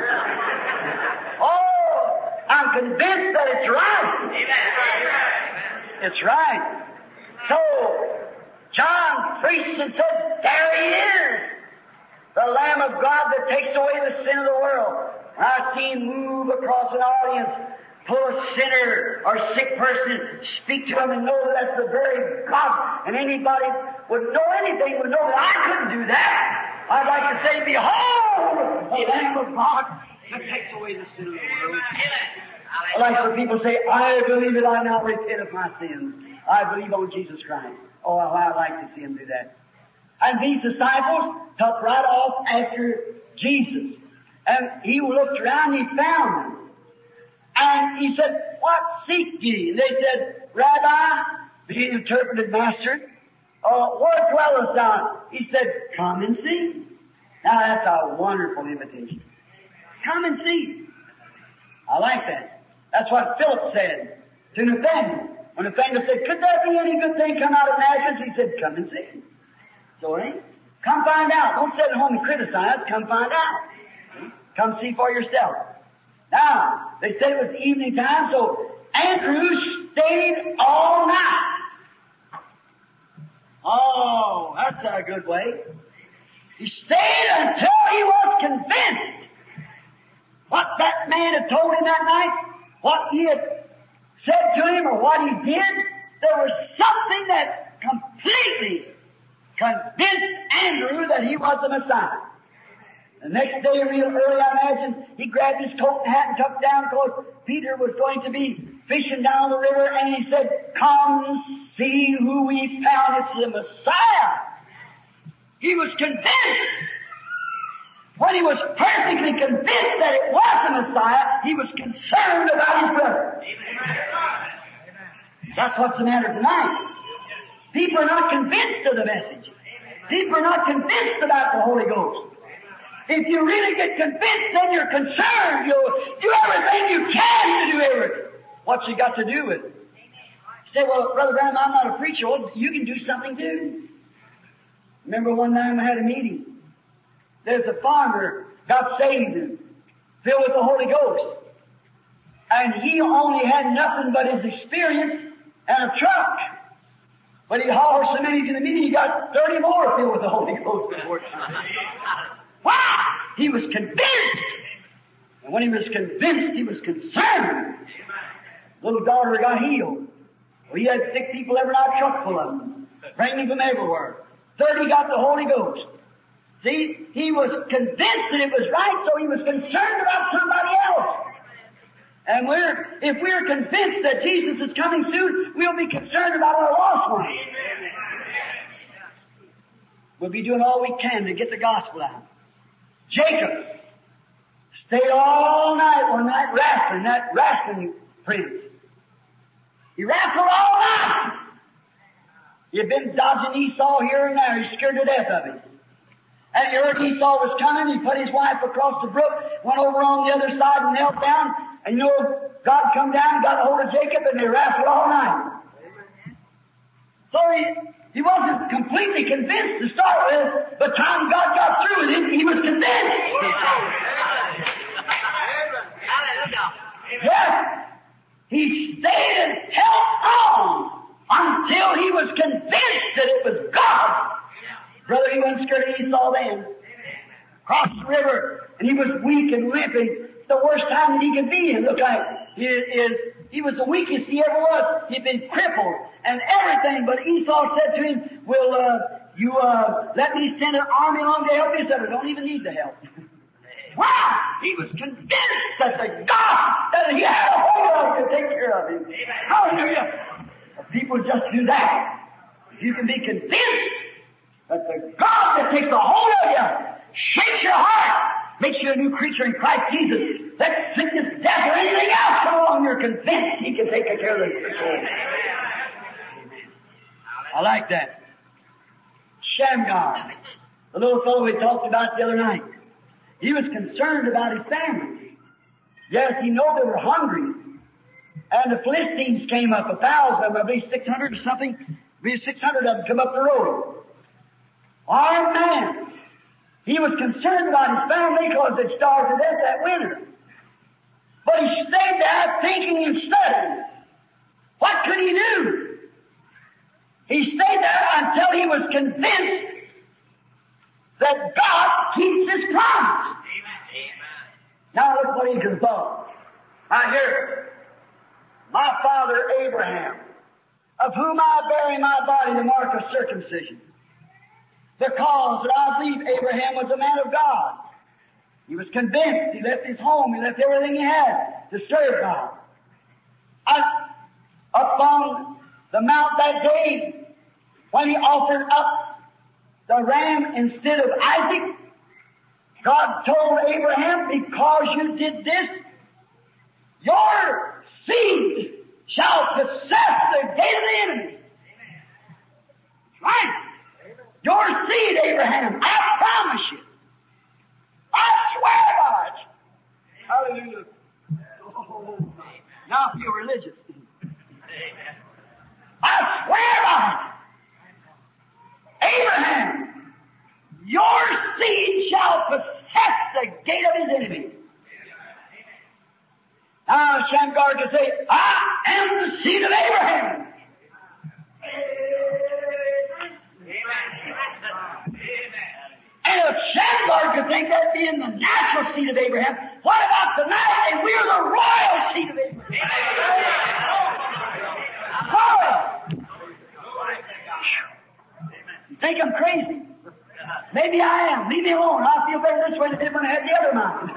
Oh, I'm convinced that it's right. It's right. So, John preached and said, there he is, the Lamb of God that takes away the sin of the world. And I see him move across an audience, pull a sinner or sick person, speak to him and know that that's the very God. And anybody would know anything would know that I couldn't do that. I'd like to say, behold, the Lamb of God that takes away the sin of the world. I like for people to say, I believe that I now repent of my sins. I believe on Jesus Christ. Oh, I'd like to see him do that. And these disciples took right off after Jesus. And he looked around and he found them. And he said, what seek ye? And they said, Rabbi, he interpreted, Master, where dwellest thou? He said, come and see. Now that's a wonderful invitation. Come and see. I like that. That's what Philip said to Nathanael. When Nathanael said, could there be any good thing come out of Nazareth? He said, come and see. So, come find out. Don't sit at home and criticize. Come find out. Come see for yourself. Now, they said it was evening time, so Andrew stayed all night. Oh, that's a good way. He stayed until he was convinced. What that man had told him that night, what he had said to him or what he did, there was something that completely convinced Andrew that he was the Messiah. The next day, real early, I imagine, he grabbed his coat and hat and tucked down because Peter was going to be fishing down the river, and he said, come see who we found. It's the Messiah. He was convinced. When he was perfectly convinced that it was the Messiah, he was concerned about his brother. That's what's the matter tonight. People are not convinced of the message. People are not convinced about the Holy Ghost. If you really get convinced, then you're concerned. You'll do everything you can to do everything. What you got to do with it? You say, well, Brother Branham, I'm not a preacher. Well, you can do something too. Remember one time I had a meeting. There's a farmer got saved and filled with the Holy Ghost. And he only had nothing but his experience and a truck. But he hauled so many to the meeting, he got 30 more filled with the Holy Ghost before time. Wow! He was convinced. And when he was convinced, he was concerned. Little daughter got healed. Well, he had sick people every night, truck full of them. Bringing them from everywhere. 30 got the Holy Ghost. See, he was convinced that it was right, so he was concerned about somebody else. And if we're convinced that Jesus is coming soon, we'll be concerned about our lost ones. We'll be doing all we can to get the gospel out. Jacob stayed all night one night wrestling, that wrestling prince. He wrestled all night. He had been dodging Esau here and there. He scared to death of him. And he heard Esau was coming. He put his wife across the brook, went over on the other side and knelt down. And you know, God come down and got a hold of Jacob, and they wrestled all night. So he wasn't completely convinced to start with, but time God got through with him, he was convinced. Yes, he stayed and held on until he was convinced that it was God. Brother, he wasn't scared of Esau then. Crossed the river, and he was weak and limping. the worst time that he could be in. Look like he was the weakest he ever was. He'd been crippled and everything, but Esau said to him, will you let me send an army along to help you? He said, I don't even need the help. Wow! He was convinced that the God that he had a hold of could take care of him. Hallelujah! If people just do that, if you can be convinced that the God that takes a hold of you shakes your heart, makes you a new creature in Christ Jesus, let sickness, death, or anything else come along, you're convinced He can take care of the situation. I like that. Shamgar, the little fellow we talked about the other night. He was concerned about his family. Yes, he knew they were hungry. And the Philistines came up, 1,000 of them, I believe 600 or something. I believe 600 of them come up the road. Our man, he was concerned about his family because they'd starved to death that winter. But he stayed there thinking and studying. What could he do? He stayed there until he was convinced that God keeps His promise. Amen. Now look what he could have thought. Right here. My father Abraham, of whom I bear in my body the mark of circumcision. Because I believe Abraham was a man of God. He was convinced. He left his home. He left everything he had to serve God. Up on the mount that day, when he offered up the ram instead of Isaac, God told Abraham, because you did this, your seed shall possess the gate of the enemy. That's right. Your seed, Abraham, I promise you. I swear by it. Hallelujah. Oh, now I feel religious. I swear by it. Abraham, your seed shall possess the gate of his enemy. Now Shamgar could say, I am the seed of Abraham. And if Shamgar could think that being the natural seed of Abraham, what about tonight? And we're the royal seed of Abraham. Royal. You think I'm crazy? Maybe I am. Leave me alone. I feel better this way than if I had the other mind.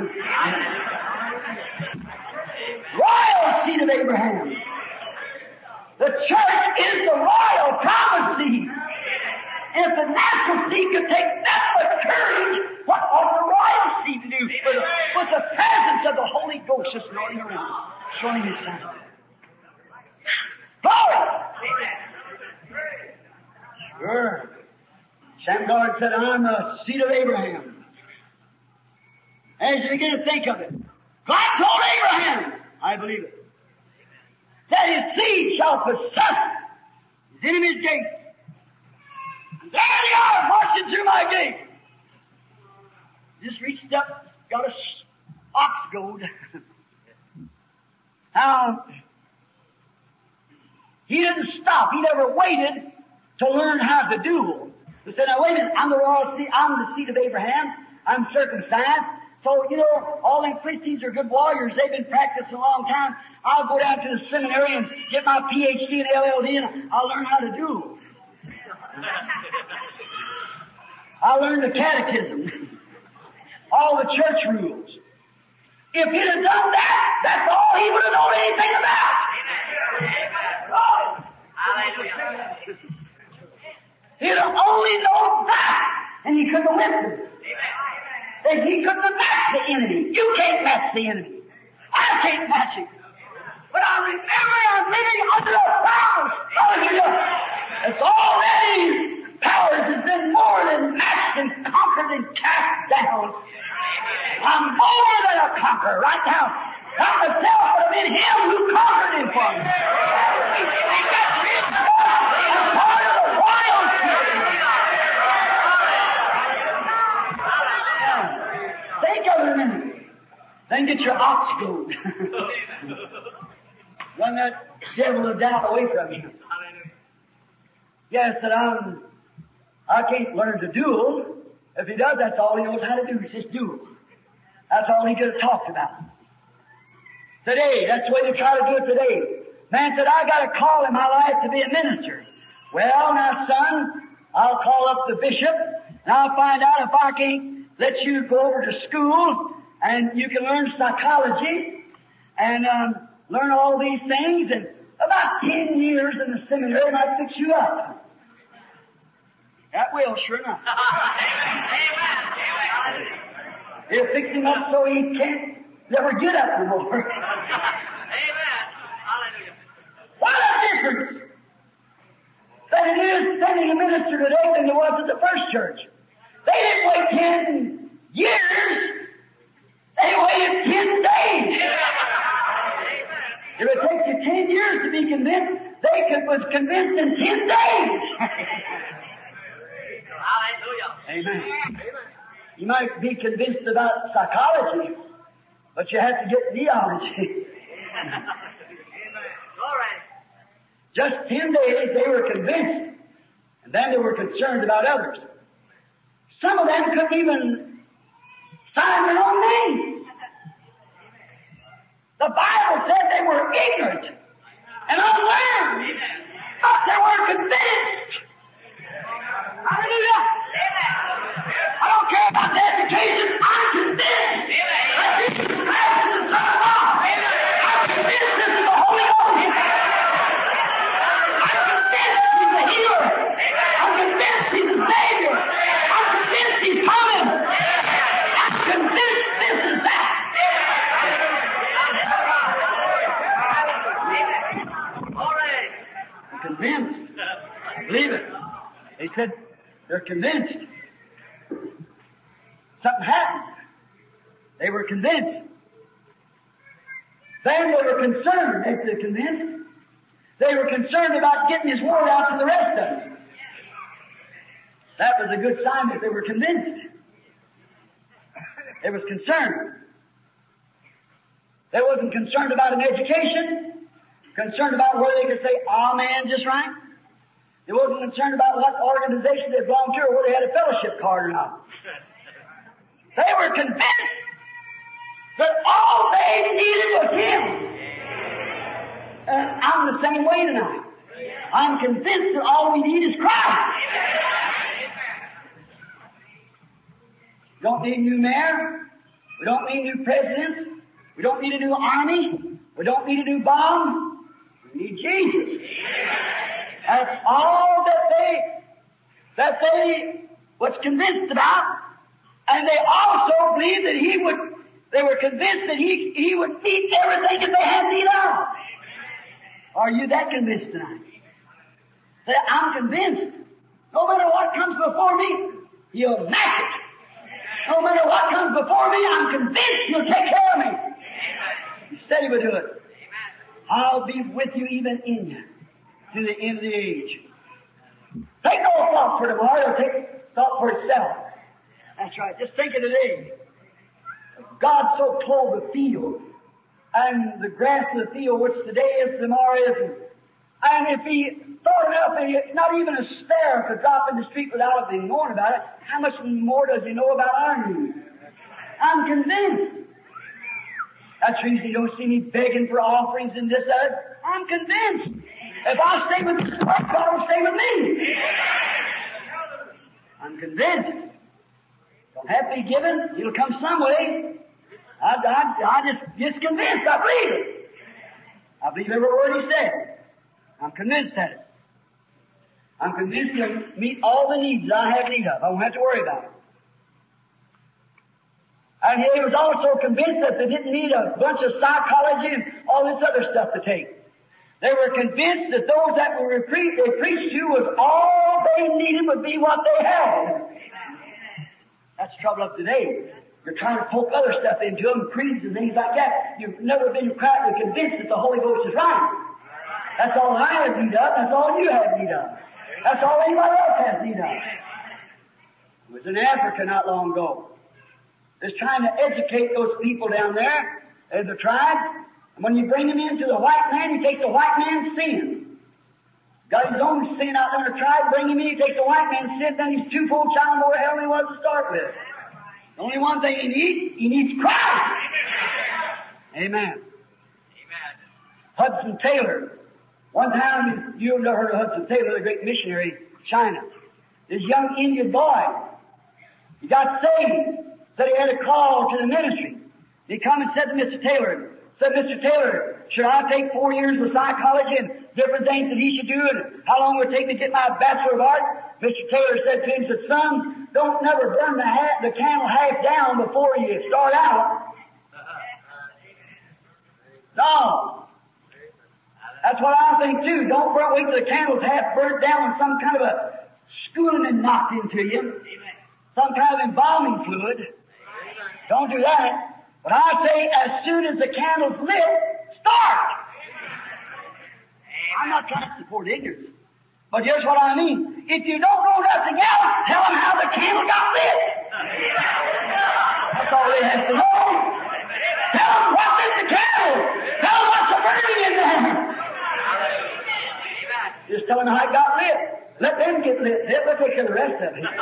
Royal seed of Abraham. The church is the royal promised seed. And if the natural seed could take that much courage, what ought the royal seed to do with the presence of the Holy Ghost just rolling around, showing His Son? Glory! Sure. Shamgar said, I'm the seed of Abraham. As you begin to think of it, God told Abraham, I believe it, that his seed shall possess his enemy's gate. There they are, marching through my gate. Just reached up, got a ox goad. Now, he didn't stop. He never waited to learn how to duel. He said, now wait a minute, I'm the royal seed, I'm the seed of Abraham. I'm circumcised. So, you know, all them Philistines are good warriors. They've been practicing a long time. I'll go down to the seminary and get my PhD and LLD and I'll learn how to duel. I'll learn the catechism. All the church rules. If he'd have done that, that's all he would have known anything about. Oh. Hallelujah. He'd have only known that, and he couldn't have went to it. That he couldn't have matched the enemy. You can't match the enemy. I can't match it. But I remember I'm living under a promise. Hallelujah. It's already powers has been more than matched and conquered and cast down. I'm more than a conqueror right now. Not myself, but I'm in Him who conquered him for me. I'm part of the royal series. Think of it a minute. Then get your ox goad. Run that devil of doubt away from you. Yes, that I can't learn to duel. If he does, that's all he knows how to do. It's just duel. That's all he could have talked about. Today, that's the way they try to do it today. Man said, I got a call in my life to be a minister. Well, now, son, I'll call up the bishop, and I'll find out if I can't let you go over to school, and you can learn psychology, and learn all these things, and about 10 years in the seminary might fix you up. That will, sure enough. It'll fix him up so he can't never get up no more. Amen. Hallelujah. What a difference that it is sending a minister today than there was at the first church. They didn't wait 10 years. They waited 10 days. If it takes you 10 years to be convinced, was convinced in 10 days. Hallelujah. Amen. You might be convinced about psychology, but you have to get theology. Glory. Just 10 days they were convinced, and then they were concerned about others. Some of them couldn't even sign their own name. The Bible said they were ignorant and unlearned, but they were convinced. Hallelujah. I don't care about the education. I'm convinced that Jesus Christ is the Son of God. I'm convinced this is the Holy Ghost. I'm convinced He's a healer. I'm convinced He's a Savior. I'm convinced He's coming. I'm convinced this is that. I'm convinced. I believe it. They said they're convinced. Something happened. They were convinced. Then they were concerned. After they're convinced, they were concerned about getting His Word out to the rest of them. That was a good sign that they were convinced. They was concerned. They wasn't concerned about an education, concerned about whether they could say Amen just right. They wasn't concerned about what organization they belonged to or whether they had a fellowship card or not. They were convinced that all they needed was Him. And I'm the same way tonight. I'm convinced that all we need is Christ. We don't need a new mayor. We don't need new presidents. We don't need a new army. We don't need a new bomb. We need Jesus. That's all that they was convinced about. And they also believed that they were convinced that he would meet everything that they had need of. Are you that convinced tonight? That I'm convinced, no matter what comes before me, He'll match it. No matter what comes before me, I'm convinced He'll take care of me. He said He would do it. I'll be with you even in you to the end of the age. Take no thought for tomorrow, take thought for itself. That's right. Just think of today. God so clothed the field, and the grass of the field, which today is, tomorrow isn't. And if He thought enough, not even a sparrow could drop in the street without being known about it, how much more does He know about our needs? I'm convinced. That's the reason you don't see me begging for offerings and this, that. I'm convinced. If I stay with this Lord, God will stay with me. I'm convinced. Don't have to be given. It'll come some way. I just convinced. I believe it. I believe every word He said. I'm convinced at it. I'm convinced He'll meet all the needs that I have need of. I won't have to worry about it. And He was also convinced that they didn't need a bunch of psychology and all this other stuff to take. They were convinced that those that they preached to was all they needed would be what they had. That's the trouble of today. You're trying to poke other stuff into them, creeds and things like that. You've never been practically convinced that the Holy Ghost is right. That's all I have need of. That's all you have need of. That's all anybody else has need of. I was in Africa not long ago. Just trying to educate those people down there, the tribes. And when you bring them into the white man, he takes a white man's sin. Got his own sin out there in the tribe, bring him in, he takes a white man's sin, then he's twofold child more hell than he was to start with. The only one thing he needs Christ. Amen. Hudson Taylor. One time, you've never heard of Hudson Taylor, the great missionary in China. This young Indian boy, he got saved, said he had a call to the ministry. He come and said to Mr. Taylor, Mr. Taylor, should I take 4 years of psychology and different things that he should do, and how long would it take to get my Bachelor of Art? Mr. Taylor said to him, son, don't never burn the candle half down before you start out. No. That's what I think too. Don't wait till the candle's half burnt down with some kind of a schooling and knocked into you. Some kind of embalming fluid. Don't do that. But I say, as soon as the candle's lit, start! I'm not trying to support ignorance. But here's what I mean. If you don't know nothing else, tell them how the candle got lit. That's all they have to know. Tell them what lit the candle. Tell them what's burning in there. Just tell them how it got lit. Let them get lit. They'll take care of the rest of it.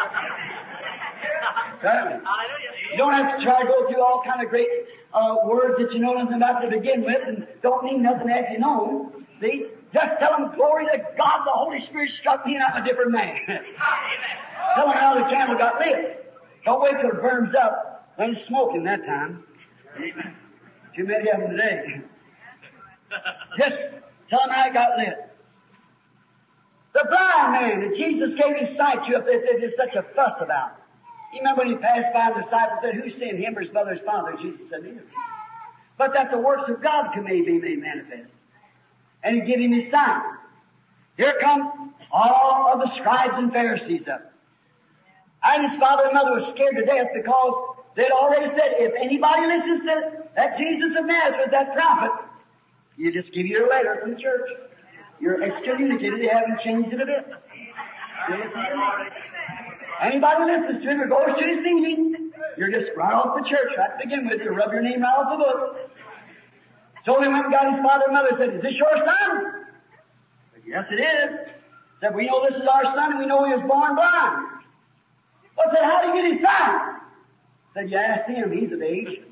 Right? You don't have to try to go through all kind of great words that you know nothing about to begin with and don't mean nothing as you know them. See? Just tell them, glory to God, the Holy Spirit struck me and I'm a different man. Tell them how the candle got lit. Don't wait till it burns up. Then it's smoking that time. Too many of them today. Just tell them how it got lit. The blind man that Jesus gave his sight to, if there's such a fuss about. You remember when he passed by, the disciples said, who sinned, him or his mother or his father? Jesus said, neither. But that the works of God may be made manifest. And he gave him his sign. Here come all of the scribes and Pharisees up. And his father and mother were scared to death because they'd already said, if anybody listens to that Jesus of Nazareth, that prophet, you just give your letter from the church. You're excommunicated. They haven't changed it a bit. You listen to me? Anybody listens to him or goes to his meeting, you're just right off the church, right to begin with. You rub your name right off the book. So he went and got his father and mother and said, is this your son? Said, yes, it is. Said, we know this is our son and we know he was born blind. Well, said, how did he get his sight? Said, you asked him, he's of age.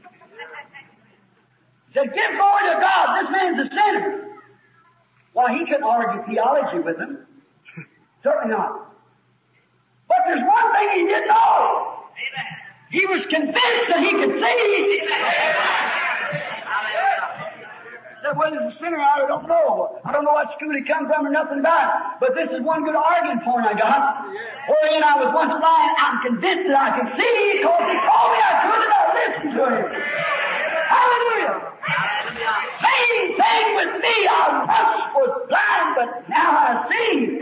Said, give glory to God, this man's a sinner. Why, he couldn't argue theology with him. Certainly not. But there's one thing he didn't know. He was convinced that he could see. He said, well, he's a sinner, I don't know. I don't know what school he come from or nothing about it. But this is one good arguing point I got. Wherein I was once blind, I'm convinced that I could see because he told me I could and I listened to him. Hallelujah. Same thing with me. I once was blind, but now I see.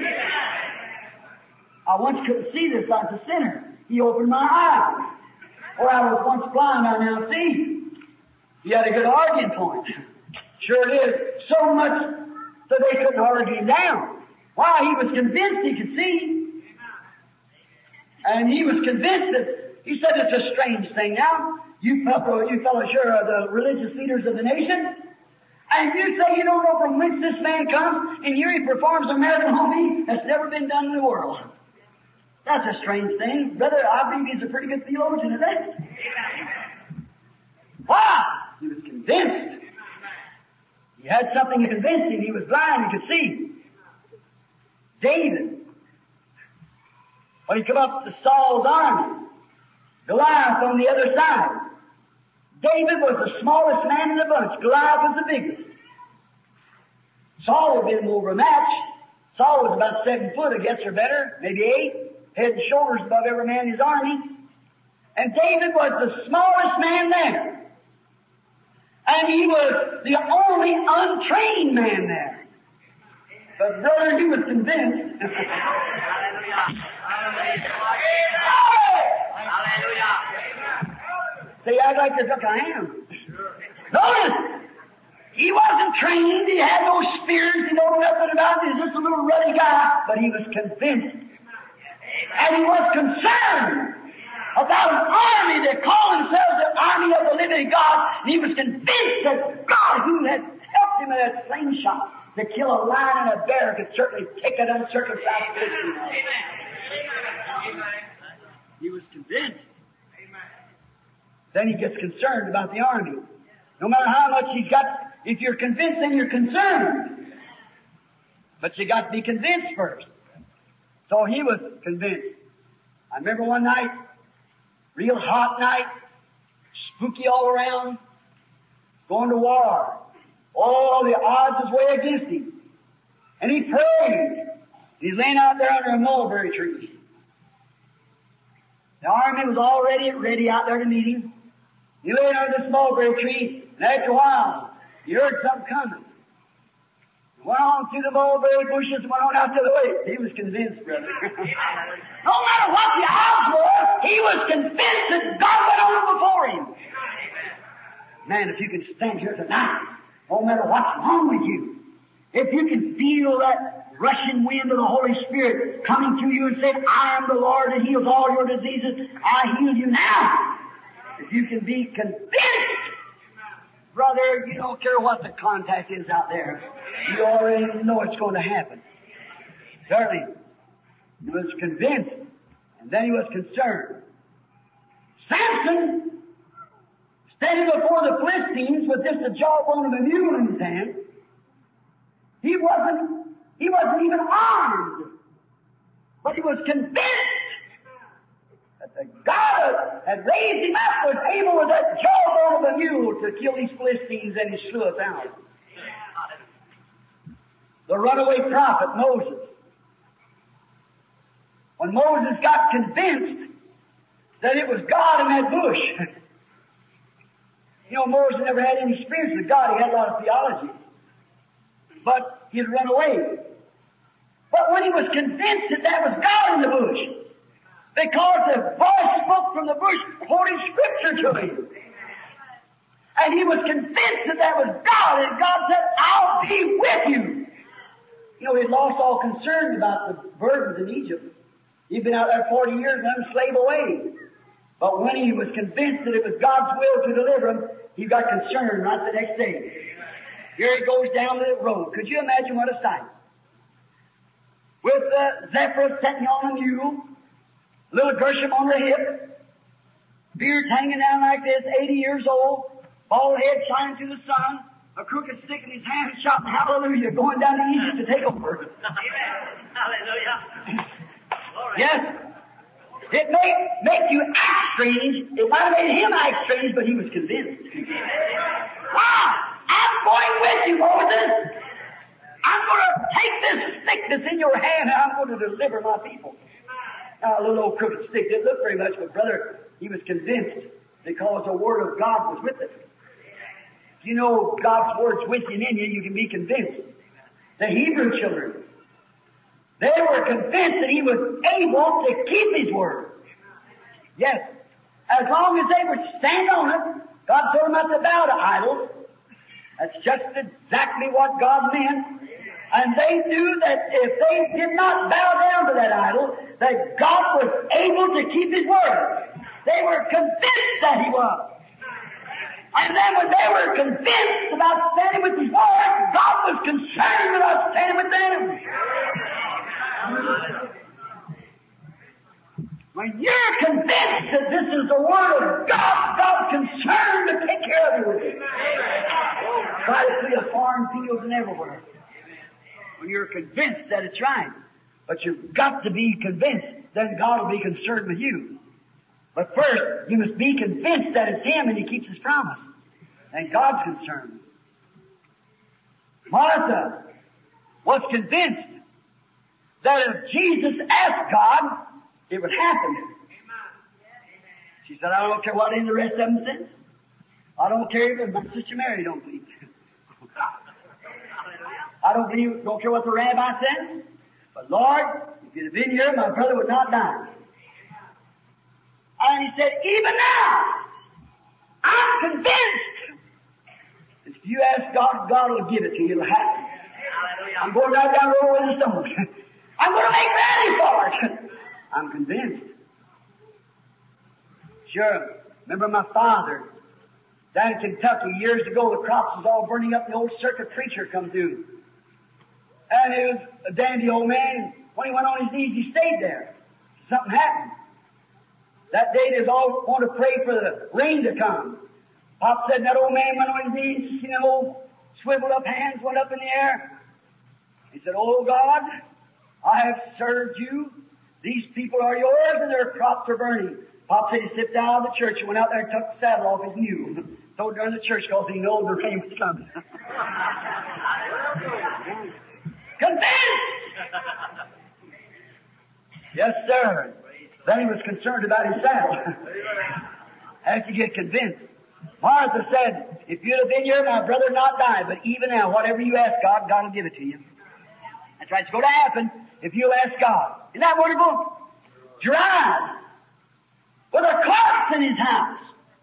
I once couldn't see this. I was a sinner. He opened my eyes. Or I was once blind, I now see. He had a good arguing point. Sure did. So much that they couldn't argue him down. Why? He was convinced he could see. And he was convinced that, he said it's a strange thing now. You fellows sure are the religious leaders of the nation. And you say you don't know from whence this man comes, and here he performs a miracle on me that's never been done in the world. That's a strange thing. Brother, I believe he's a pretty good theologian at that. Why? He was convinced. He had something that convinced him. He was blind and could see. David, when he come up to Saul's army, Goliath on the other side. David was the smallest man in the bunch. Goliath was the biggest. Saul had been overmatched. Saul was about 7 foot, I guess, or better, maybe 8, head and shoulders above every man in his army. And David was the smallest man there. And he was the only untrained man there. But brother, he was convinced. Hallelujah. See, I'd like to think I am. Notice, he wasn't trained, he had no spears, he knew nothing about it, he was just a little ruddy guy, but he was convinced. And he was concerned about an army that called themselves the army of the living God, and he was convinced that God, who had helped him with that slingshot to kill a lion and a bear, could certainly take an uncircumcised Philistine. He was convinced. Then he gets concerned about the army. No matter how much he's got If you're convinced, then you're concerned. But you got to be convinced first. So he was convinced. I remember one night, real hot night, spooky all around, going to war. All the odds was way against him. And he prayed. He's laying out there under a mulberry tree. The army was already ready out there to meet him. He lay under this mulberry tree, and after a while, he heard something coming. He went on through the mulberry bushes and went on out to the way. He was convinced, brother. No matter what the odds were, he was convinced that God went on before him. Man, if you can stand here tonight, no matter what's wrong with you, if you can feel that rushing wind of the Holy Spirit coming through you and saying, I am the Lord that heals all your diseases, I heal you now. If you can be convinced, brother, you don't care what the contact is out there. You already know it's going to happen. Certainly, he was convinced, and then he was concerned. Samson, standing before the Philistines with just the jawbone of a mule in his hand, he wasn't even armed, but he was convinced that the God that raised him up was able with that jawbone of a mule to kill these Philistines, and he slew 1,000. The runaway prophet Moses. When Moses got convinced that it was God in that bush, you know, Moses never had any experience with God. He had a lot of theology. But he'd run away. But when he was convinced that that was God in the bush, because a voice spoke from the bush quoting Scripture to him, and he was convinced that that was God, and God said, I'll be with you. You know, he'd lost all concern about the burdens in Egypt. He'd been out there 40 years and enslaved away. But when he was convinced that it was God's will to deliver him, he got concerned right the next day. Here he goes down the road. Could you imagine what a sight? With Zephyr sitting on a mule, little Gershom on her hip, beards hanging down like this, 80 years old, bald head shining through the sun, a crooked stick in his hand, shouting hallelujah, going down to Egypt to take over. Amen. Hallelujah. Yes. It may make you act strange. It might have made him act strange, but he was convinced. Wow! I'm going with you, Moses. I'm going to take this stick that's in your hand and I'm going to deliver my people. Now, a little old crooked stick didn't look very much, but brother, he was convinced because the Word of God was with it. If you know God's Word's with you and in you, you can be convinced. The Hebrew children, they were convinced that he was able to keep his Word. Yes. As long as they would stand on it, God told them not to bow to idols. That's just exactly what God meant. And they knew that if they did not bow down to that idol, that God was able to keep His Word. They were convinced that He was. And then when they were convinced about standing with His Word, God was concerned about standing with them. When you're convinced that this is the Word of God, God's concerned to take care of you with it. Try it through the farm fields and everywhere. When you're convinced that it's right. But you've got to be convinced, then God will be concerned with you. But first, you must be convinced that it's Him and He keeps His promise. And God's concerned. Martha was convinced that if Jesus asked God, it would happen. She said, I don't care what any of the rest of them says. I don't care if my sister Mary don't believe. I don't care what the rabbi says. But Lord, if you'd have been here, my brother would not die. And he said, even now, I'm convinced that if you ask God, God will give it to you. It'll happen. I'm going right down the road with a stone. I'm going to make ready for it. I'm convinced. Sure. Remember my father down in Kentucky years ago, the crops was all burning up, and the old circuit preacher come through. And he was a dandy old man. When he went on his knees, he stayed there. Something happened. That day they was all want to pray for the rain to come. Pop said that old man went on his knees, just seen an old swiveled up hands, went up in the air. He said, "Oh God, I have served you. These people are yours and their crops are burning." Pop said he slipped out of the church and went out there and took the saddle off his mule. Threw it during the church because he knew the rain was coming. Convinced! Yes, sir. Then he was concerned about his saddle. Had to get convinced. Martha said, "If you'd have been here, my brother would not die. But even now, whatever you ask God, God will give it to you." That's right. It's going to happen if you'll ask God. Isn't that wonderful? Jairus, with a corpse in his house.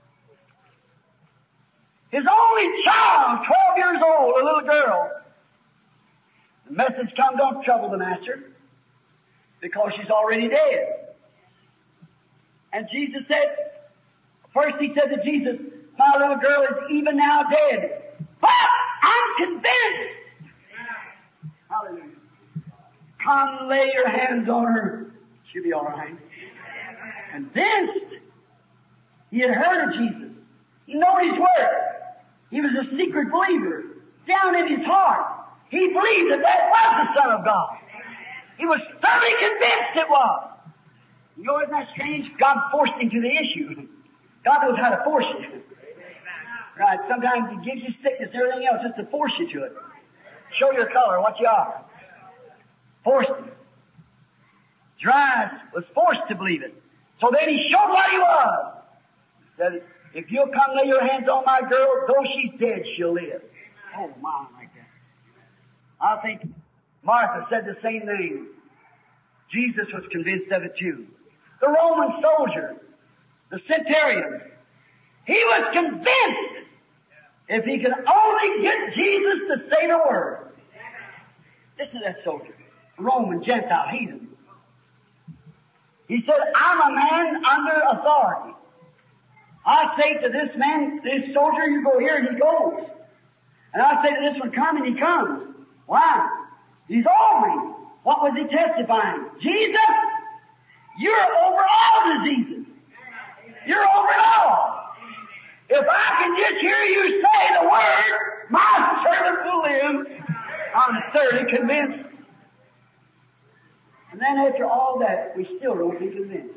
His only child, 12 years old, a little girl. The message come, "Don't trouble the master, because she's already dead." And Jesus said, first he said to Jesus, "My little girl is even now dead. But I'm convinced." Hallelujah. "Come lay your hands on her. She'll be all right." Convinced. He had heard of Jesus. He knew his word. He was a secret believer. Down in his heart, he believed that that was the Son of God. He was thoroughly convinced it was. You know, isn't that strange? God forced him to the issue. God knows how to force you. Right, sometimes He gives you sickness and everything else just to force you to it. Show your color, what you are. Forced him. Jairus was forced to believe it. So then he showed what he was. He said, "If you'll come lay your hands on my girl, though she's dead, she'll live." Oh, my, like that. I think Martha said the same thing. Jesus was convinced of it too. The Roman soldier, the centurion, he was convinced if he could only get Jesus to say the word. Listen to that soldier, Roman, Gentile, heathen. He said, "I'm a man under authority. I say to this man, this soldier, you go here," and he goes. And I say to this one, "Come," and he comes. Why? He's over me. What was he testifying? Jesus, you're over all diseases. You're over it all. If I can just hear you say the word, my servant will live. I'm thoroughly convinced. And then after all that, we still don't be convinced.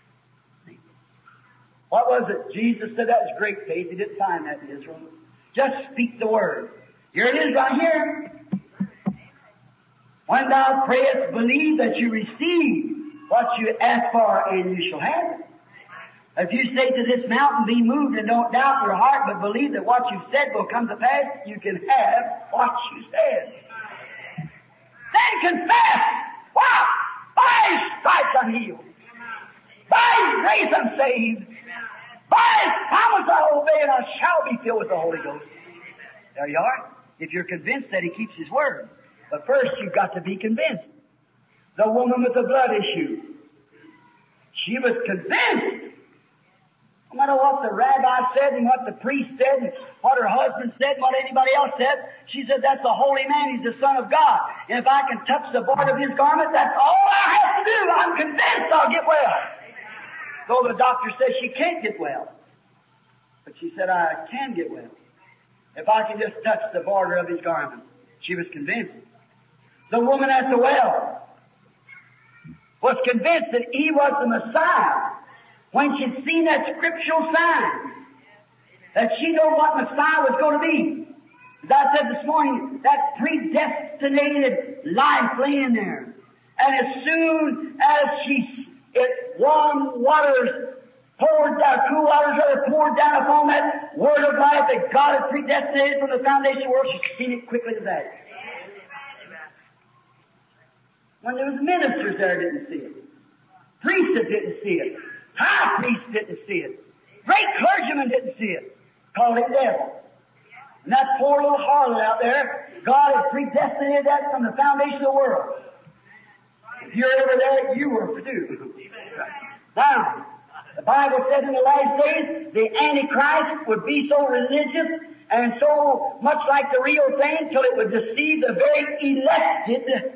What was it? Jesus said that was great faith. He didn't find that in Israel. Just speak the word. Here it is right here. "When thou prayest, believe that you receive what you ask for, and you shall have it." If you say to this mountain, "Be moved," and don't doubt in your heart, but believe that what you've said will come to pass, you can have what you said. Then confess. Wow! By His stripes I'm healed. By His grace I'm saved. By His promise I obey, and I shall be filled with the Holy Ghost. There you are. If you're convinced that He keeps His word. But first you've got to be convinced. The woman with the blood issue. She was convinced. No matter what the rabbi said and what the priest said and what her husband said and what anybody else said, she said, "That's a holy man. He's the Son of God. And if I can touch the border of His garment, that's all I have to do. I'm convinced I'll get well." Though the doctor says she can't get well. But she said, "I can get well. If I can just touch the border of His garment." She was convinced. The woman at the well was convinced that He was the Messiah when she'd seen that scriptural sign, that she knew what Messiah was going to be. As I said this morning, that predestinated life lay in there. And as soon as warm waters poured down, cool waters poured down upon that word of life that God had predestinated from the foundation of the world, she'd seen it quickly as that. When there was ministers there didn't see it. Priests that didn't see it. High priests didn't see it. Great clergymen didn't see it. Called it devil. And that poor little harlot out there, God had predestinated that from the foundation of the world. If you're ever there, you were too. Now, the Bible said in the last days, the Antichrist would be so religious and so much like the real thing till it would deceive the very elected,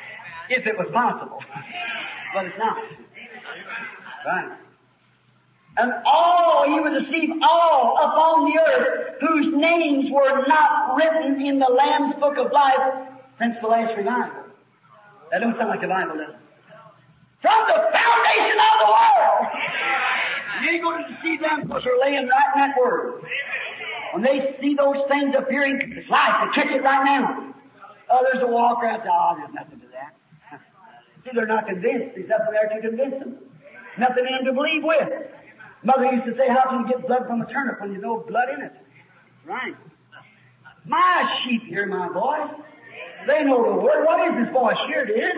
if it was possible. But it's not. Right. And all, he would deceive all upon the earth whose names were not written in the Lamb's book of life since the last revival. That don't sound like the Bible, does it? From the foundation of the world. You ain't going to deceive them because they're laying right in that word. When they see those things appearing, it's life. They catch it right now. Oh, there's a walker. I say, oh, there's nothing to that. See, they're not convinced. There's nothing there to convince them. Nothing in them to believe with. Mother used to say, how can you get blood from a turnip when there's no blood in it? Right. My sheep hear my voice. They know the word. What is this voice? Here it is.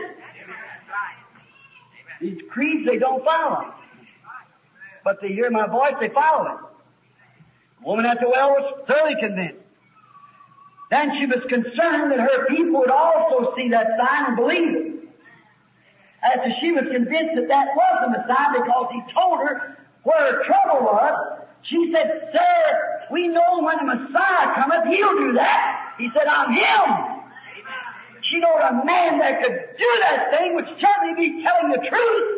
These creeds, they don't follow. But they hear my voice, they follow it. The woman at the well was thoroughly convinced. Then she was concerned that her people would also see that sign and believe it. After she was convinced that that was the Messiah because he told her where her trouble was, she said, Sir, we know when the Messiah cometh, he'll do that. He said, I'm him. She knowed a man that could do that thing would certainly be telling the truth.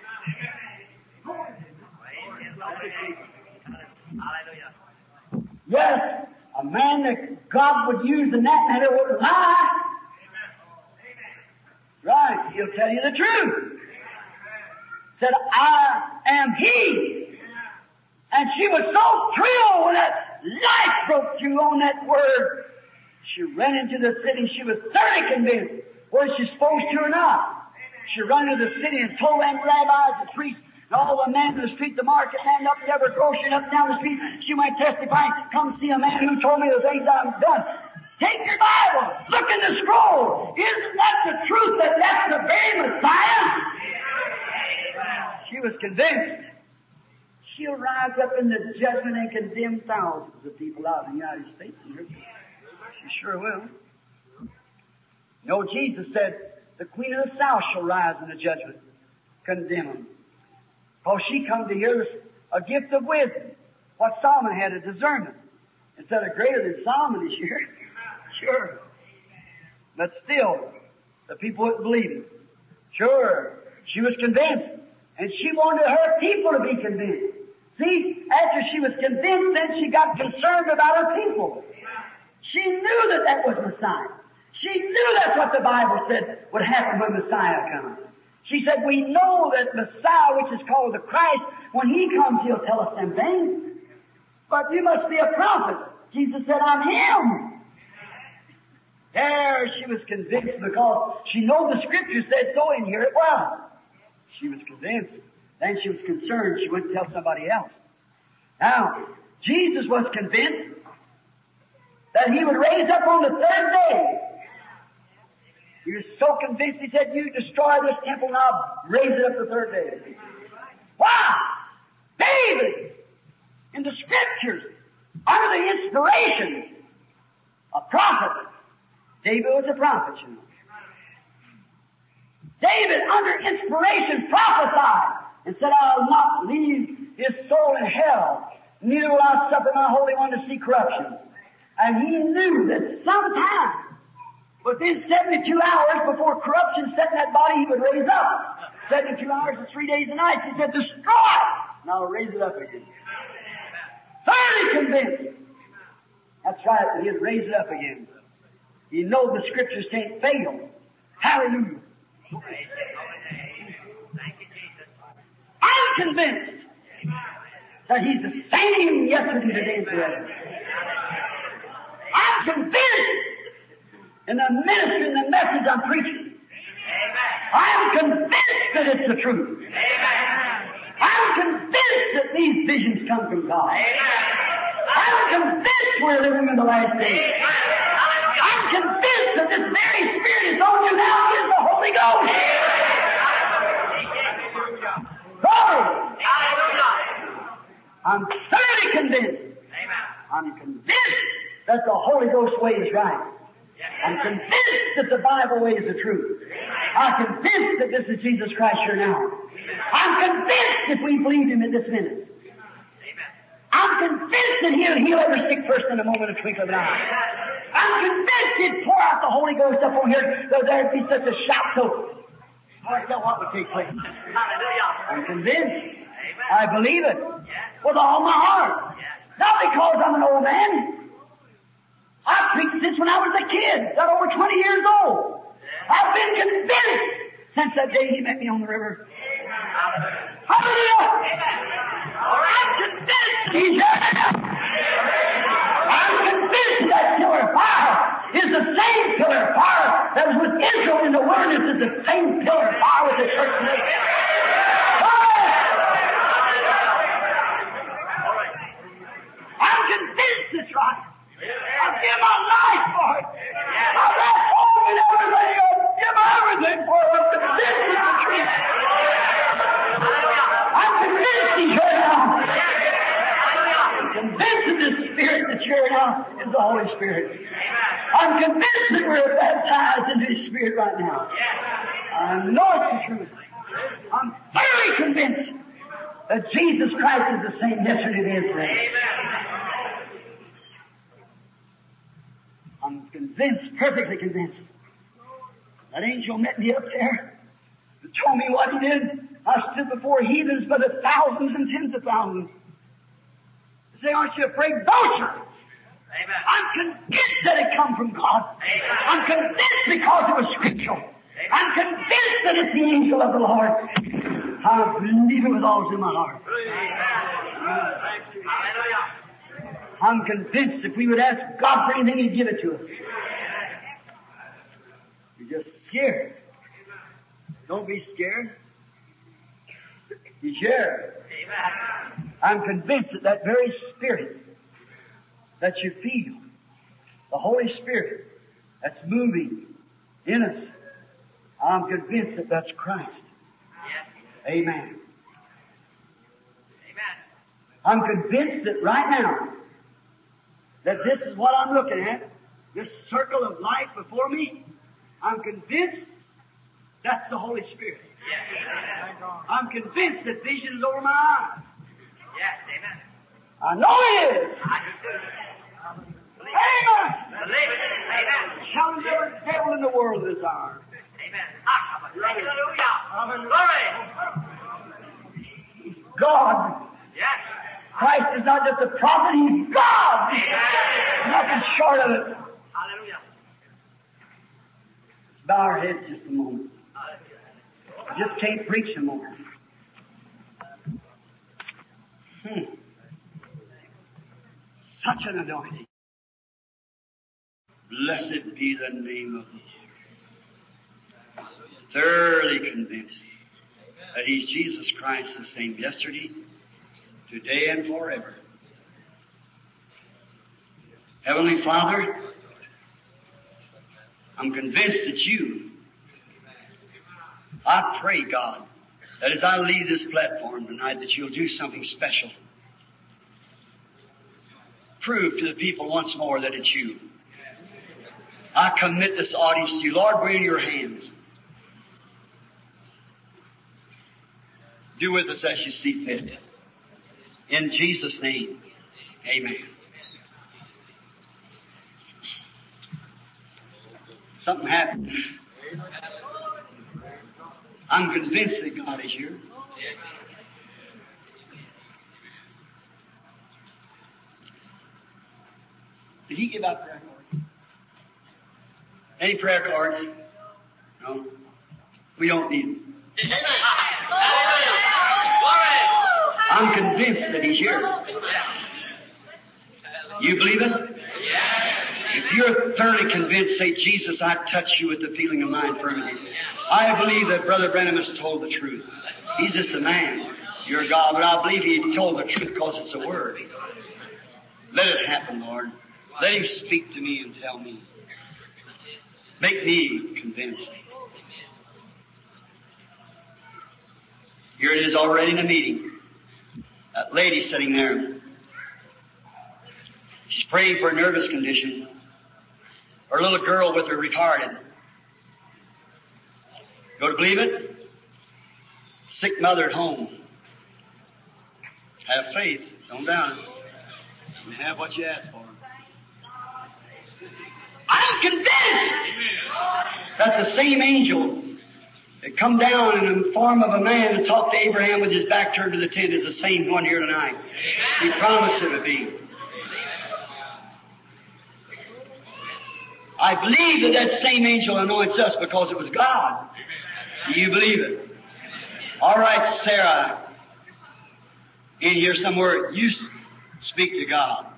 Yes, a man that God would use in that manner wouldn't lie. Right, he'll tell you the truth. Said, I am he. And she was so thrilled when that light broke through on that word. She ran into the city. She was thoroughly convinced whether she's supposed to or not. She ran into the city and told them rabbis and priests and all the men in the street, the market man up there, grocery up and down the street. She went testifying, come see a man who told me the things I've done. Take your Bible. Look in the scroll. Isn't that the truth that that's the very Messiah? She was convinced. She'll rise up in the judgment and condemn thousands of people out in the United States. She sure will. You know, Jesus said, the Queen of the South shall rise in the judgment, condemn them. For she come to hear a gift of wisdom. What Solomon had, a discernment. Instead of greater than Solomon is here. Sure. But still, the people wouldn't believe him. Sure. She was convinced. And she wanted her people to be convinced. See, after she was convinced, then she got concerned about her people. She knew that that was Messiah. She knew that's what the Bible said would happen when Messiah comes. She said, we know that Messiah, which is called the Christ, when he comes, he'll tell us them things. But you must be a prophet. Jesus said, I'm him. There she was convinced because she knew the Scripture said so, and here it was. She was convinced. Then she was concerned. She went to tell somebody else. Now, Jesus was convinced that he would raise up on the third day. He was so convinced, he said, you destroy this temple and I'll raise it up the third day. Wow! David, in the Scriptures, under the inspiration, a prophet. David was a prophet, you know. David, under inspiration, prophesied and said, I'll not leave his soul in hell, neither will I suffer my Holy One to see corruption. And he knew that sometime, within 72 hours before corruption set in that body, he would raise up. 72 hours and 3 days and nights. He said, destroy it, and I'll raise it up again. Thoroughly convinced. That's right, that he'd raise it up again. You know the Scriptures can't fail. Hallelujah. I'm convinced that he's the same yesterday, today, and forever. I'm convinced in the ministry and the message I'm preaching. I'm convinced that it's the truth. I'm convinced that these visions come from God. I'm convinced we're living in the last days. I'm convinced that this very Spirit that's on you now is the Holy Ghost. Glory! I'm thoroughly convinced. I'm convinced that the Holy Ghost way is right. I'm convinced that the Bible way is the truth. I'm convinced that this is Jesus Christ here now. I'm convinced if we believe Him at this minute. I'm convinced that He'll heal every sick person in a moment of twinkling of an eye. I'm convinced He'd pour out the Holy Ghost up on here, though there'd be such a shout so I tell what would take place. I'm convinced. I believe it. with all my heart. Not because I'm an old man. I preached this when I was a kid, got over 20 years old. I've been convinced since that day he met me on the river. Hallelujah! I'm convinced he's here now. I'm convinced that pillar of fire is the same pillar of fire that was with Israel in the wilderness, is the same pillar of fire with the church today. I'm convinced it's right. I'll give my life for it. I'll let home and everything. I'll give everything for it. I'm convinced it's the truth. I'm convinced he's here now. I'm convinced that this Spirit that's here now is the Holy Spirit. I'm convinced that we're baptized into His Spirit right now. I know it's the truth. I'm thoroughly convinced that Jesus Christ is the same yesterday, today, and forever. I'm convinced, perfectly convinced. That angel met me up there and told me what he did. I stood before heathens by the thousands and tens of thousands. They say, aren't you afraid? No, sir. Amen. I'm convinced that it come from God. Amen. I'm convinced because it was scriptural. Amen. I'm convinced that it's the angel of the Lord. I believe it with all that's in my heart. Hallelujah. I'm convinced if we would ask God for anything, He'd give it to us. You're just scared. Don't be scared. He's here. I'm convinced that that very Spirit that you feel, the Holy Spirit that's moving in us, I'm convinced that that's Christ. Amen. I'm convinced that right now, that this is what I'm looking at, this circle of light before me, I'm convinced that's the Holy Spirit. I'm convinced that vision is over my eyes. Yes, amen. I know it is. Amen. Amen. Challenge every devil in the world this hour. Amen. Hallelujah. Glory. God. Yes. Christ is not just a prophet, He's God. Amen. Nothing short of it. Hallelujah. Let's bow our heads just a moment. I just can't preach no more. Such an anointing. Blessed be the name of the Lord. Thoroughly convinced that He's Jesus Christ, the same yesterday, today, and forever. Heavenly Father, I'm convinced that I pray, God, that as I leave this platform tonight, that You'll do something special. Prove to the people once more that it's You. I commit this audience to You. Lord, we're in Your hands. Do with us as You see fit. In Jesus' name, amen. Something happened. I'm convinced that God is here. Did He give out prayer cards? Any prayer cards? No? We don't need them. I'm convinced that He's here. You believe it? If you're thoroughly convinced, say, Jesus, I touch You with the feeling of my infirmities. I believe that Brother Branham has told the truth. He's just a man. You're God, but I believe He told the truth because it's a word. Let it happen, Lord. Let Him speak to me and tell me. Make me convinced. Here it is already in the meeting. That lady sitting there. She's praying for a nervous condition. Her little girl with her retarded. Go to believe it? Sick mother at home. Have faith. Don't doubt it. You have what you ask for. I'm convinced that the same angel that come down in the form of a man and talked to Abraham with his back turned to the tent is the same one here tonight. He promised it would be. I believe that that same angel anoints us because it was God. Do you believe it? All right, Sarah, in here somewhere, you speak to God.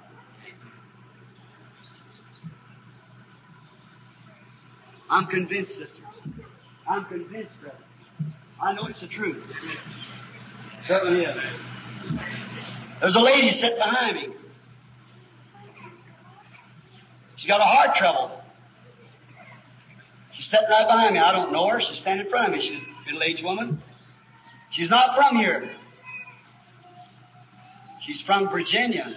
I'm convinced, sister. I'm convinced, brother. I know it's the truth. Certainly is. There's a lady sitting behind me. She's got a heart trouble. She's sitting right behind me. I don't know her. She's standing in front of me. She's a middle-aged woman. She's not from here. She's from Virginia.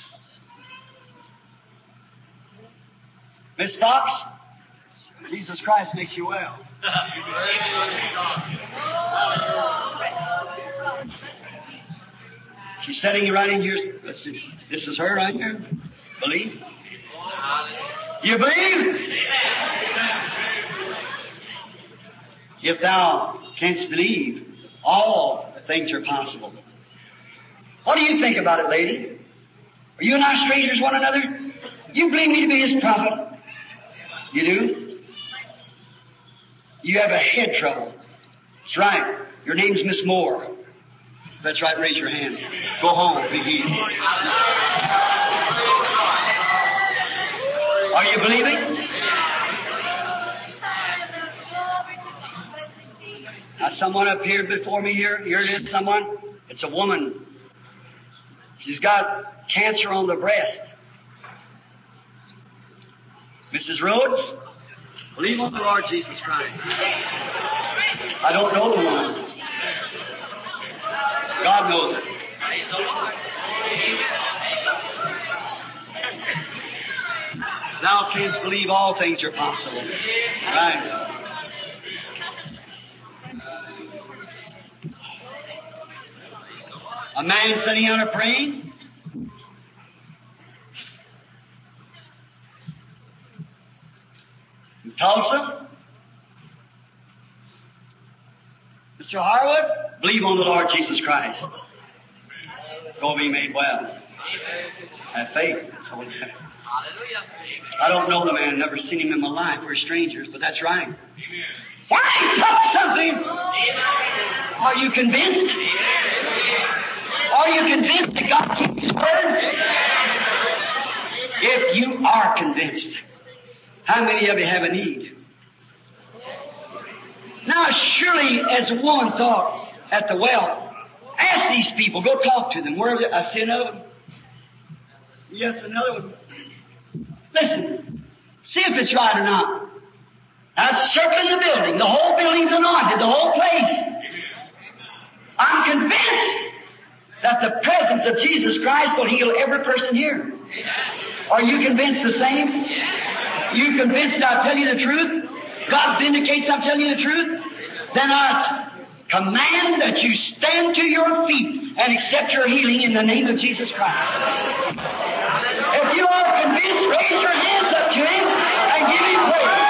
Miss Fox, Jesus Christ makes you well. She's sitting right in here. This is her right here. Believe? You believe? If thou canst believe, all things are possible. What do you think about it, lady? Are you and I strangers one another? You believe me to be His prophet? You do? You have a head trouble. That's right. Your name's Miss Moore. That's right. Raise your hand. Go home. Be healed. Are you believing? Now, someone appeared before me here. Here it is, someone. It's a woman. She's got cancer on the breast. Mrs. Rhodes, believe on the Lord Jesus Christ. I don't know the woman. God knows it. Thou canst believe all things are possible. Right. A man sitting on a praying. In Tulsa. Mr. Harwood, believe on the Lord Jesus Christ. Go be made well. Have faith. That's all we have. I don't know the man. I've never seen him in my life. We're strangers, but that's right. Why talk something? Are you convinced? Are you convinced that God keeps His word? If you are convinced, how many of you have a need? Now, surely, as a woman thought at the well, ask these people, go talk to them. Where are they? I see another one. Yes, another one. Listen, see if it's right or not. Now, circling the building. The whole building's anointed, the whole place. I'm convinced that the presence of Jesus Christ will heal every person here. Are you convinced the same? You convinced I'll tell you the truth? God vindicates I'm telling you the truth? Then I command that you stand to your feet and accept your healing in the name of Jesus Christ. If you are convinced, raise your hands up to Him and give Him praise.